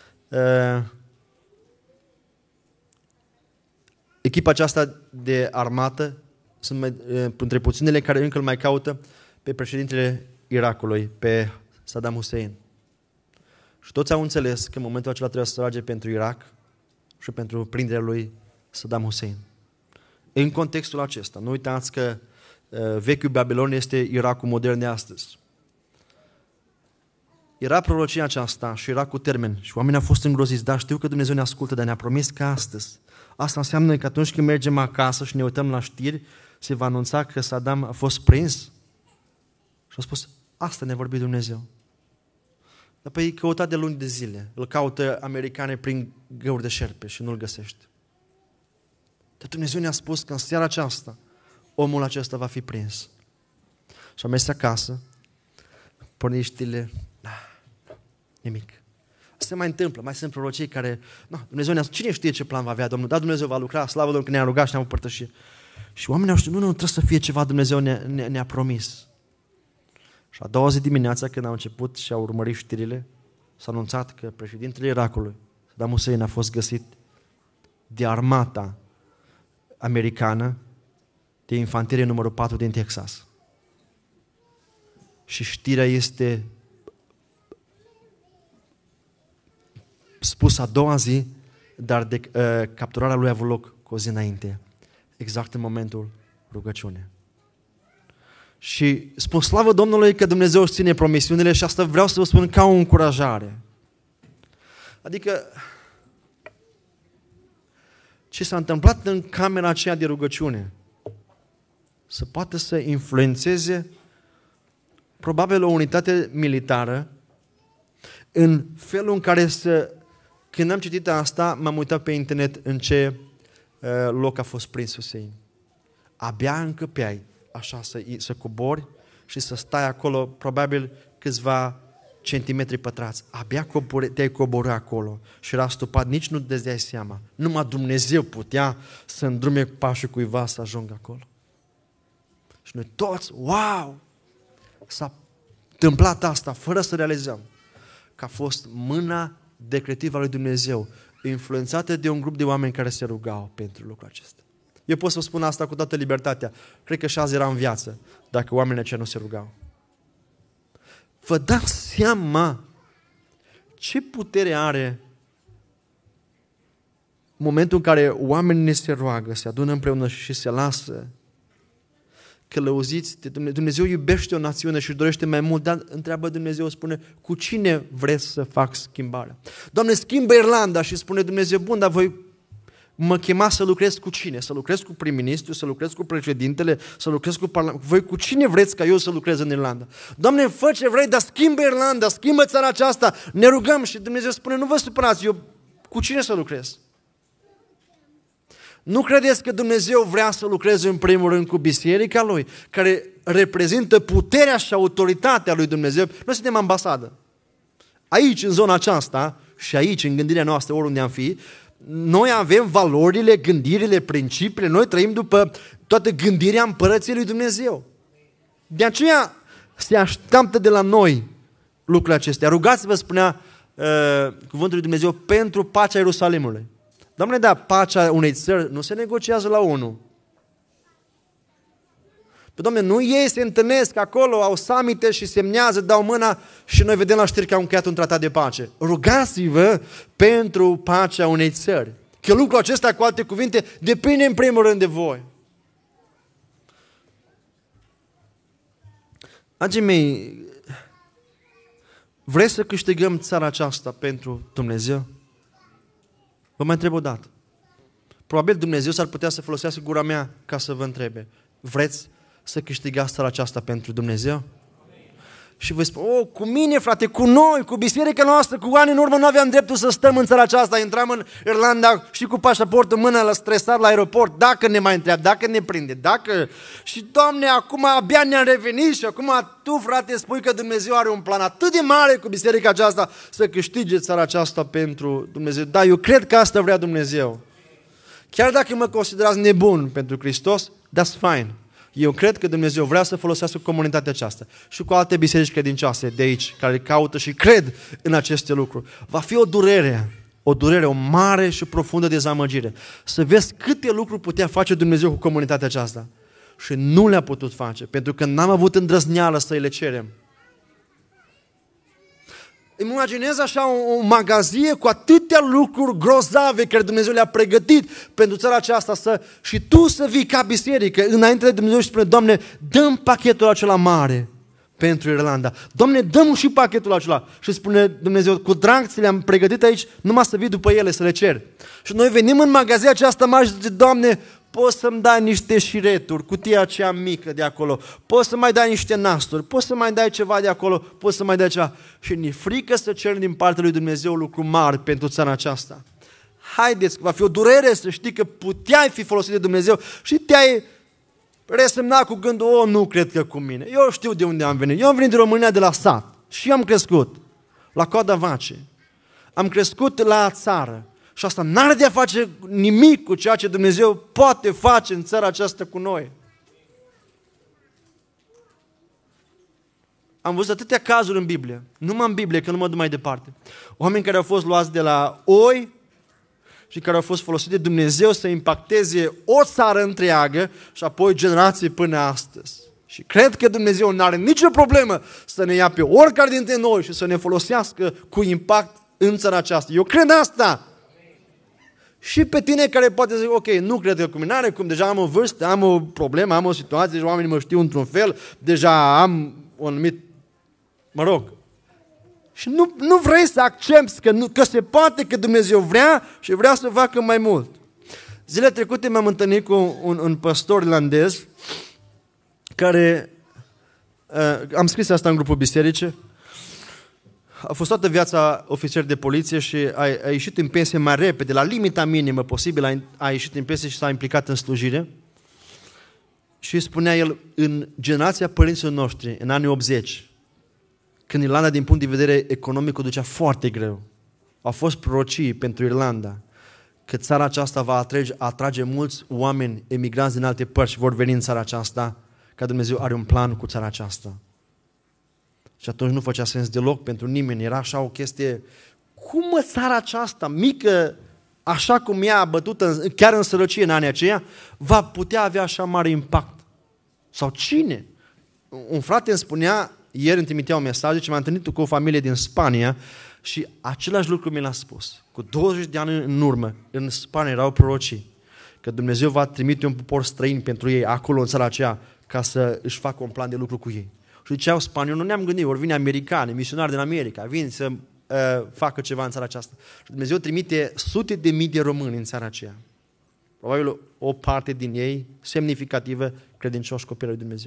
echipa aceasta de armată sunt printre puținele care încă îl mai caută pe președintele Irakului, pe Saddam Hussein. Și toți au înțeles că în momentul acela trebuie să trage pentru Irak și pentru prinderea lui Saddam Hussein. În contextul acesta, nu uitați că vechiul Babilon este Irakul modern de astăzi. Era prorocia aceasta și era cu termen și oamenii au fost îngroziți. Dar știu că Dumnezeu ne ascultă, dar ne-a promis că astăzi. Asta înseamnă că atunci când mergem acasă și ne uităm la știri, se va anunța că Saddam a fost prins? Și a spus, asta ne-a vorbit Dumnezeu. Dar păi căutat de luni de zile. Îl caută americane prin găuri de șerpe și nu-l găsește. Dar Dumnezeu ne-a spus că în seara aceasta omul acesta va fi prins. Și a mers acasă, porni știle, nimic. Se mai întâmplă, mai sunt prorocii care, Dumnezeu ne-a spus, cine știe ce plan va avea Domnul, dar Dumnezeu va lucra, slavă Domnului că ne-a rugat și ne-a împărtășit. Și oamenii au știut, nu, trebuie să fie ceva, Dumnezeu ne-a promis. Și a doua zi dimineața, când au început și au urmărit știrile, s-a anunțat că președintele Irakului, Saddam Hussein, a fost găsit de armata americană de infanterie numărul 4 din Texas. Și știrea este spusă a doua zi, dar capturarea lui a avut loc cu o zi înainte, exact în momentul rugăciunii. Și spun slavă Domnului că Dumnezeu își ține promisiunile și asta vreau să vă spun ca o încurajare. Adică ce s-a întâmplat în camera aceea de rugăciune să poată să influențeze probabil o unitate militară în felul în care când am citit asta, m-am uitat pe internet în ce loc a fost prins Hussein. Abia încăpeai așa să cobori și să stai acolo probabil câțiva centimetri pătrați. Abia te-ai coborât acolo și era stupat, nici nu te dai seama. Numai Dumnezeu putea să îndrume pașii cuiva să ajungă acolo. Și noi toți, wow! S-a întâmplat asta fără să realizăm că a fost mâna decretivă a lui Dumnezeu, influențată de un grup de oameni care se rugau pentru lucrul acesta. Eu pot să spun asta cu toată libertatea. Cred că și azi era în viață, dacă oamenii aceia nu se rugau. Vă dați seama ce putere are momentul în care oamenii se roagă, se adună împreună și se lasă călăuziți de Dumnezeu. Dumnezeu iubește o națiune și dorește mai mult, dar întreabă Dumnezeu, spune, cu cine vreți să fac schimbarea? Doamne, schimbă Irlanda și spune Dumnezeu, bun, dar voi mă chema să lucrez cu cine? Să lucrez cu prim-ministru, să lucrez cu președintele, să lucrez cu parlamentul. Voi cu cine vreți ca eu să lucrez în Irlanda? Doamne, fă ce vrei, dar schimbă Irlanda, schimbă țara aceasta, ne rugăm și Dumnezeu spune, nu vă supărați, eu cu cine să lucrez? Nu credeți că Dumnezeu vrea să lucreze în primul rând cu biserica Lui, care reprezintă puterea și autoritatea Lui Dumnezeu? Noi suntem ambasadă. Aici, în zona aceasta, și aici, în gândirea noastră, oriunde am fi, noi avem valorile, gândirile, principiile, noi trăim după toată gândirea împărăției lui Dumnezeu. De aceea se așteaptă de la noi lucrurile acestea. Rugați-vă, spunea cuvântul lui Dumnezeu, pentru pacea Ierusalimului. Doamne, da, pacea unei țări nu se negociază la ONU. Păi, Doamne, nu ei se întâlnesc acolo, au summite și semnează, dau mâna și noi vedem la știri că au încheiat un tratat de pace. Rugați-vă pentru pacea unei țări. Că lucrul acesta, cu alte cuvinte, depinde în primul rând de voi. Dragii mei, vreți să câștigăm țara aceasta pentru Dumnezeu? Vă mai întreb o dată. Probabil Dumnezeu s-ar putea să folosească gura mea ca să vă întrebe. Vreți să câștigați țara aceasta pentru Dumnezeu? Și voi spune, cu mine, frate, cu noi, cu biserica noastră, cu ani în urmă nu aveam dreptul să stăm în țara aceasta. Intram în Irlanda și cu pașaportul în mână, la stresat la aeroport, dacă ne mai întreabă, dacă ne prinde, dacă... Și, Doamne, acum abia ne-am revenit și acum Tu, frate, spui că Dumnezeu are un plan atât de mare cu biserica aceasta să câștige țara aceasta pentru Dumnezeu. Da, eu cred că asta vrea Dumnezeu. Chiar dacă mă considerați nebun pentru Hristos, that's fine. Eu cred că Dumnezeu vrea să folosească comunitatea aceasta și cu alte biserici credincioase de aici, care caută și cred în aceste lucruri. Va fi o durere, o mare și profundă dezamăgire. Să vezi câte lucruri putea face Dumnezeu cu comunitatea aceasta. Și nu le-a putut face, pentru că n-am avut îndrăzneală să îi le cerem. Îmi imaginez așa o magazie cu atâtea lucruri grozave care Dumnezeu le-a pregătit pentru țara aceasta și tu să vii ca biserică înainte de Dumnezeu și spune, Doamne, dăm pachetul acela mare pentru Irlanda. Doamne, dăm și pachetul acela. Și spune Dumnezeu, cu drag ți le-am pregătit aici, numai să vii după ele, să le cer. Și noi venim în magazia aceasta mare și zice, Doamne, poți să-mi dai niște șireturi, cutia aceea mică de acolo, poți să mai dai niște nasturi, poți să mai dai ceva de acolo, poți să mai dai ceva. Și ne frică să cerem din partea lui Dumnezeu lucruri mari pentru țara aceasta. Haideți, va fi o durere să știi că puteai fi folosit de Dumnezeu și te-ai resemnat cu gândul, nu cred că cu mine. Eu știu de unde am venit. Eu am venit din România, de la sat și am crescut la Coada Vace. Am crescut la țară. Și asta n-are de a face nimic cu ceea ce Dumnezeu poate face în țara aceasta cu noi. Am văzut atâtea cazuri în Biblie, numai în Biblie, că nu mă duc mai departe. Oameni care au fost luați de la oi și care au fost folosiți de Dumnezeu să impacteze o țară întreagă și apoi generații până astăzi. Și cred că Dumnezeu nu are nicio problemă să ne ia pe oricare dintre noi și să ne folosească cu impact în țara aceasta. Eu cred asta. Și pe tine care poate zice, ok, nu cred că cu mine, n-are cum, deja am o vârstă, am o problemă, am o situație, deja oamenii mă știu într-un fel, deja am un anumit, Și nu vrei să accepti că se poate, că Dumnezeu vrea și vrea să facă mai mult. Zilele trecute m-am întâlnit cu un păstor irlandez care, am scris asta în grupul biserice, a fost toată viața ofițer de poliție și a ieșit în pensie mai repede, la limita minimă posibilă, a ieșit în pensie și s-a implicat în slujire. Și spunea el, în generația părinților noștri, în anii 80, când Irlanda din punct de vedere economic o ducea foarte greu, au fost prorocii pentru Irlanda, că țara aceasta va atrage mulți oameni emigranți din alte părți și vor veni în țara aceasta, că Dumnezeu are un plan cu țara aceasta. Și atunci nu făcea sens deloc pentru nimeni. Era așa o chestie, cum țara aceasta mică, așa cum ea bătută chiar în sărăcie în anii aceia, va putea avea așa mare impact? Sau cine? Un frate îmi spunea, ieri îmi trimitea un mesaj, ce m-am întâlnit cu o familie din Spania și același lucru mi l-a spus. Cu 20 de ani în urmă, în Spania erau prorocii, că Dumnezeu va trimite un popor străin pentru ei acolo în țara aceea, ca să își facă un plan de lucru cu ei. Și ziceau spanioli, nu ne-am gândit, ori vine americani, misionari din America, vin să facă ceva în țara aceasta. Și Dumnezeu trimite sute de mii de români în țara aceea. Probabil o parte din ei, semnificativă, credincioși copilul lui Dumnezeu.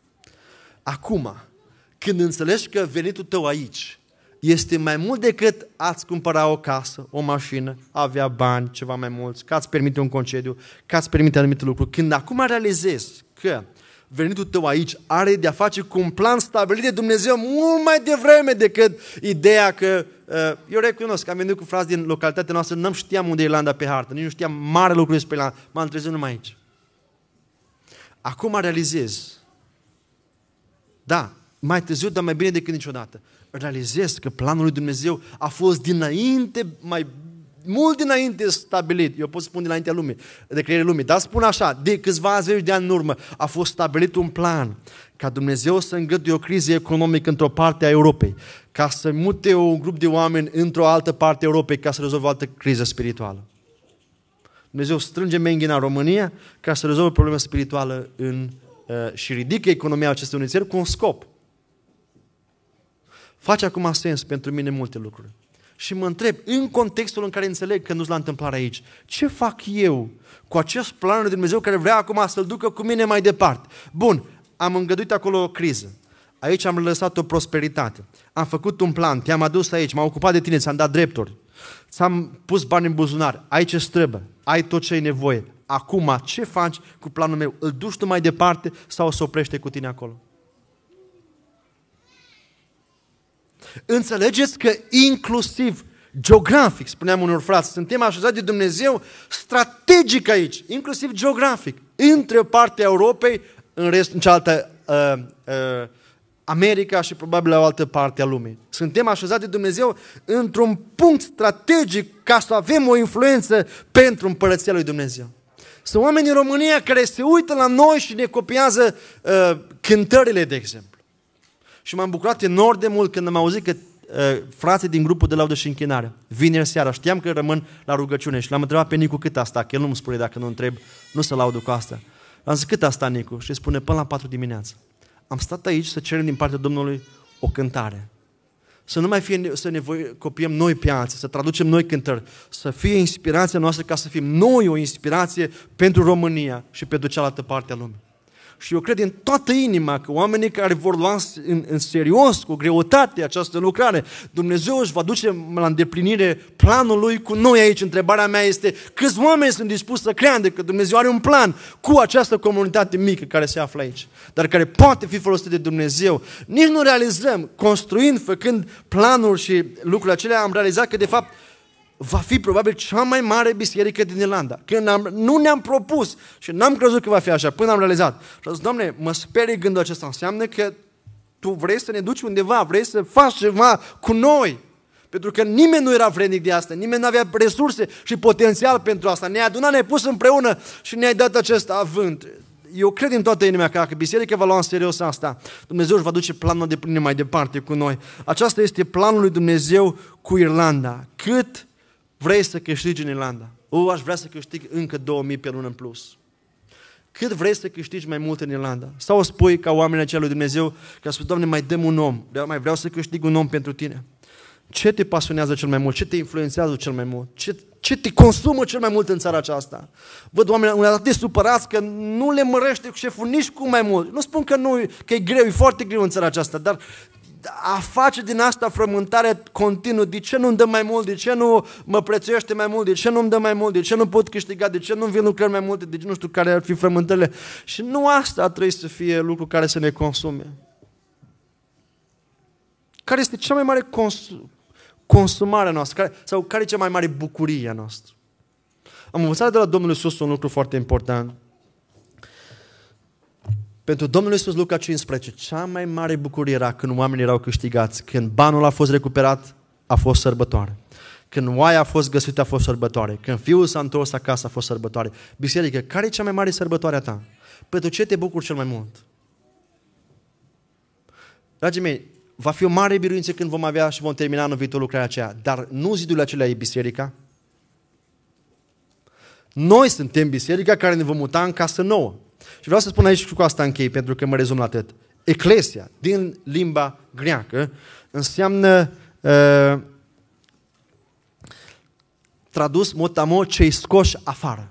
Acum, când înțelegi că venitul tău aici este mai mult decât ați cumpăra o casă, o mașină, avea bani, ceva mai mulți, că ați permite un concediu, că ați permite anumite lucruri, când acum realizezi că venitul tău aici are de-a face cu un plan stabilit de Dumnezeu mult mai devreme decât ideea că... eu recunosc că am venit cu frați din localitatea noastră, nu știam unde e Irlanda pe hartă, nici nu știam mare lucru despre Irlanda, m-am trezit numai aici. Acum realizez, da, mai târziu, dar mai bine decât niciodată, realizez că planul lui Dumnezeu a fost dinainte, mai mult dinainte stabilit, eu pot spun dinaintea lumii, de creierea lumii, dar spun așa, de câțiva zeci de ani în urmă a fost stabilit un plan ca Dumnezeu să îngăduie o criză economică într-o parte a Europei, ca să mute un grup de oameni într-o altă parte a Europei ca să rezolve o altă criză spirituală. Dumnezeu strânge menghina în România ca să rezolve o problemă spirituală și ridică economia acestei unei țări cu un scop. Face acum sens pentru mine multe lucruri. Și mă întreb, în contextul în care înțeleg că nu-s la întâmplare aici, ce fac eu cu acest plan de Dumnezeu care vrea acum să-l ducă cu mine mai departe? Bun, am îngăduit acolo o criză. Aici am lăsat o prosperitate. Am făcut un plan, te-am adus aici, m-am ocupat de tine, ți-am dat drepturi. Ți-am pus bani în buzunar, ai ce trebuie, ai tot ce ai nevoie. Acum, ce faci cu planul meu? Îl duci tu mai departe sau se oprește cu tine acolo? Înțelegeți că inclusiv geografic, spuneam unor frați, suntem așezați de Dumnezeu strategic aici, inclusiv geografic, între partea Europei, în cealaltă America și probabil la o altă parte a lumii. Suntem așezați de Dumnezeu într-un punct strategic ca să avem o influență pentru împărăția lui Dumnezeu. Sunt oameni în România care se uită la noi și ne copiază cântările, de exemplu. Și m-am bucurat enorm de mult când am auzit că frații din grupul de laudă și închinare, vineri seara, știam că rămân la rugăciune și l-am întrebat pe Nicu cât asta, că el nu îmi spune dacă nu întreb, nu se laudă cu asta. Am zis, cât asta, Nicu? Și spune, până la 4 dimineața. Am stat aici să cerem din partea Domnului o cântare. Să nu mai fie să ne copiem noi pe alții, să traducem noi cântări, să fie inspirația noastră ca să fim noi o inspirație pentru România și pentru cealaltă parte a lumii. Și eu cred din toată inima că oamenii care vor lua în serios, cu greutate această lucrare, Dumnezeu își va duce la îndeplinire planul Lui cu noi aici. Întrebarea mea este, câți oameni sunt dispuși să creadă că Dumnezeu are un plan cu această comunitate mică care se află aici, dar care poate fi folosită de Dumnezeu. Nici nu realizăm, construind, făcând planuri și lucrurile acelea, am realizat că de fapt va fi probabil cea mai mare biserică din Irlanda. Când nu ne-am propus și n-am crezut că va fi așa, până am realizat. Și am zis, Doamne, mă sperie gândul acesta. Înseamnă că Tu vrei să ne duci undeva, vrei să faci ceva cu noi. Pentru că nimeni nu era vrednic de asta, nimeni nu avea resurse și potențial pentru asta. Ne-ai adunat, ne-ai pus împreună și ne-ai dat acest avânt. Eu cred în toată inima că dacă biserica va lua în serios asta, Dumnezeu își va duce planul de plină mai departe cu noi. Aceasta este planul lui Dumnezeu cu Irlanda. Cât vrei să câștigi în Irlanda? Aș vrea să câștig încă 2000 pe lună în plus. Cât vrei să câștigi mai mult în Irlanda? Sau spui ca oamenii aceia lui Dumnezeu, că spui, Doamne, mai dăm un om, mai vreau să câștig un om pentru Tine. Ce te pasionează cel mai mult? Ce te influențează cel mai mult? Ce te consumă cel mai mult în țara aceasta? Văd oameni atât de supărați că nu le mărește șeful nici cum mai mult. Nu spun că e greu, e foarte greu în țara aceasta, dar a face din asta frământare continuă. De ce nu-mi dă mai mult? De ce nu mă prețuiește mai mult? De ce nu-mi dă mai mult? De ce nu pot câștiga? De ce nu-mi vin lucrări mai multe? De ce nu știu care ar fi frământările? Și nu asta trebuie să fie lucru care să ne consume. Care este cea mai mare consumarea noastră? Sau care e cea mai mare bucurie a noastră? Am învățat de la Domnul Iisus un lucru foarte important. Pentru Domnul Iisus, Luca 15, cea mai mare bucurie era când oamenii erau câștigați. Când banul a fost recuperat, a fost sărbătoare. Când oaia a fost găsită, a fost sărbătoare. Când fiul s-a întors acasă, a fost sărbătoare. Biserică, care e cea mai mare sărbătoare a ta? Pentru ce te bucuri cel mai mult? Dragii mei, va fi o mare biruință când vom avea și vom termina în viitor lucrarea aceea. Dar nu zidurile acelea e biserica. Noi suntem biserica care ne vom muta în casă nouă. Și vreau să spun aici și cu asta închei, pentru că mă rezum la atât. Eclesia, din limba greacă, înseamnă tradus motamo cei scoși afară.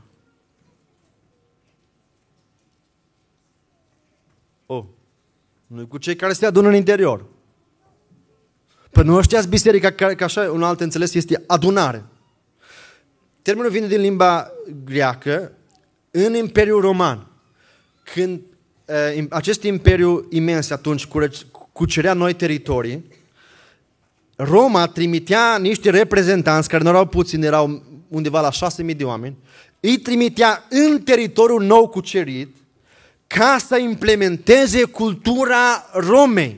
Nu cu cei care se adună în interior. Păi nu știați biserica, că așa un alt înțeles este adunare. Termenul vine din limba greacă. În Imperiul Roman, când acest imperiu imens atunci cucerea noi teritorii, Roma trimitea niște reprezentanți, care nu erau puțini, erau undeva la 6.000 de oameni, îi trimitea în teritoriul nou cucerit ca să implementeze cultura Romei.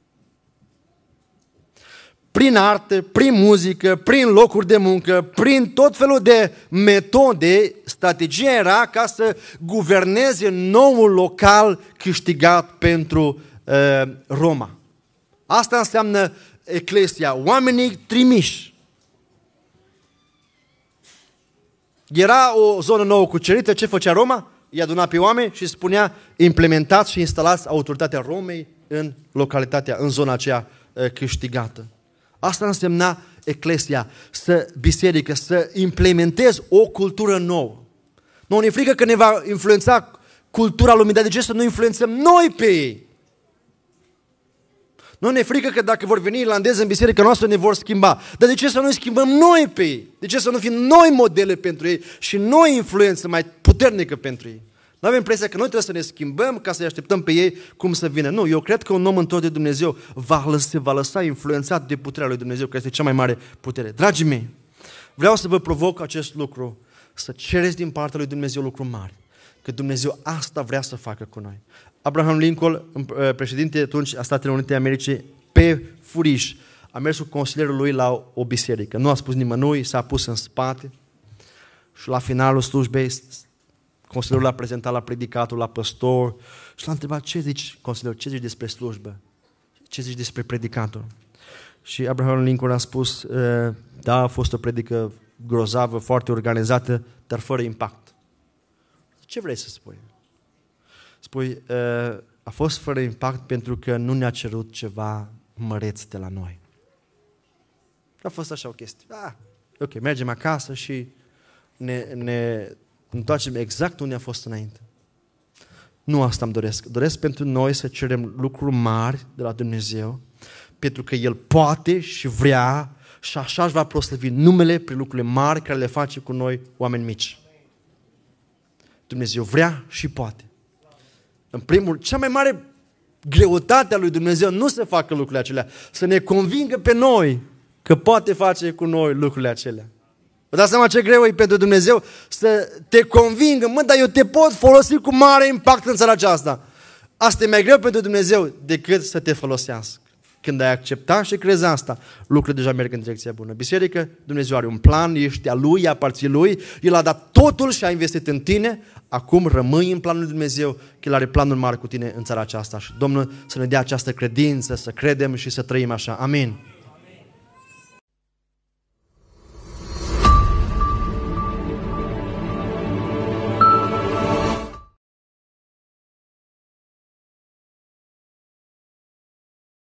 Prin artă, prin muzică, prin locuri de muncă, prin tot felul de metode, strategia era ca să guverneze noul local câștigat pentru Roma. Asta înseamnă eclesia, oamenii trimiși. Era o zonă nouă cucerită, ce făcea Roma? I-a adunat pe oameni și spunea, implementați și instalați autoritatea Romei în localitatea, în zona aceea câștigată. Asta însemna eclesia, biserică, să implementezi o cultură nouă. Nu ne frică că ne va influența cultura lumii, dar de ce să nu influențăm noi pe ei? Nu ne frică că dacă vor veni irlandezi în biserica noastră ne vor schimba, dar de ce să nu schimbăm noi pe ei? De ce să nu fim noi modele pentru ei și noi influență mai puternică pentru ei? Nu avem impresia că noi trebuie să ne schimbăm ca să-i așteptăm pe ei cum să vină. Nu, eu cred că un om întors de Dumnezeu se va lăsa influențat de puterea lui Dumnezeu, care este cea mai mare putere. Dragii mei, vreau să vă provoc acest lucru, să cereți din partea lui Dumnezeu lucruri mari, că Dumnezeu asta vrea să facă cu noi. Abraham Lincoln, președinte atunci a Statelor Unite Americii, pe furiș, a mers cu consilierul lui la o biserică. Nu a spus nimănui, s-a pus în spate și la finalul slujbei consilierul l-a prezentat la predicatul, la păstor și l-a întrebat, ce zici, consilierul, ce zici despre slujbă? Ce zici despre predicatul? Și Abraham Lincoln a spus, da, a fost o predică grozavă, foarte organizată, dar fără impact. Ce vrei să spui? Spui, a fost fără impact pentru că nu ne-a cerut ceva măreț de la noi. a fost așa o chestie. Ok, mergem acasă și ne întoarcem exact unde a fost înainte. Nu asta îmi doresc. Doresc pentru noi să cerem lucruri mari de la Dumnezeu, pentru că El poate și vrea și așa își va proslăvi numele prin lucrurile mari care le face cu noi, oameni mici. Dumnezeu vrea și poate. În primul, cea mai mare greutate a lui Dumnezeu nu să facă lucrurile acelea, să ne convingă pe noi că poate face cu noi lucrurile acelea. Vă dați seama ce greu e pentru Dumnezeu să te convingă, dar eu te pot folosi cu mare impact în țara aceasta. Asta e mai greu pentru Dumnezeu decât să te folosească. Când ai acceptat și crezi asta, lucrurile deja merg în direcția bună. Biserică, Dumnezeu are un plan, ești a Lui, aparții Lui, El a dat totul și a investit în tine, acum rămâi în planul lui Dumnezeu, că El are planul mare cu tine în țara aceasta. Și Domnul să ne dea această credință, să credem și să trăim așa. Amin.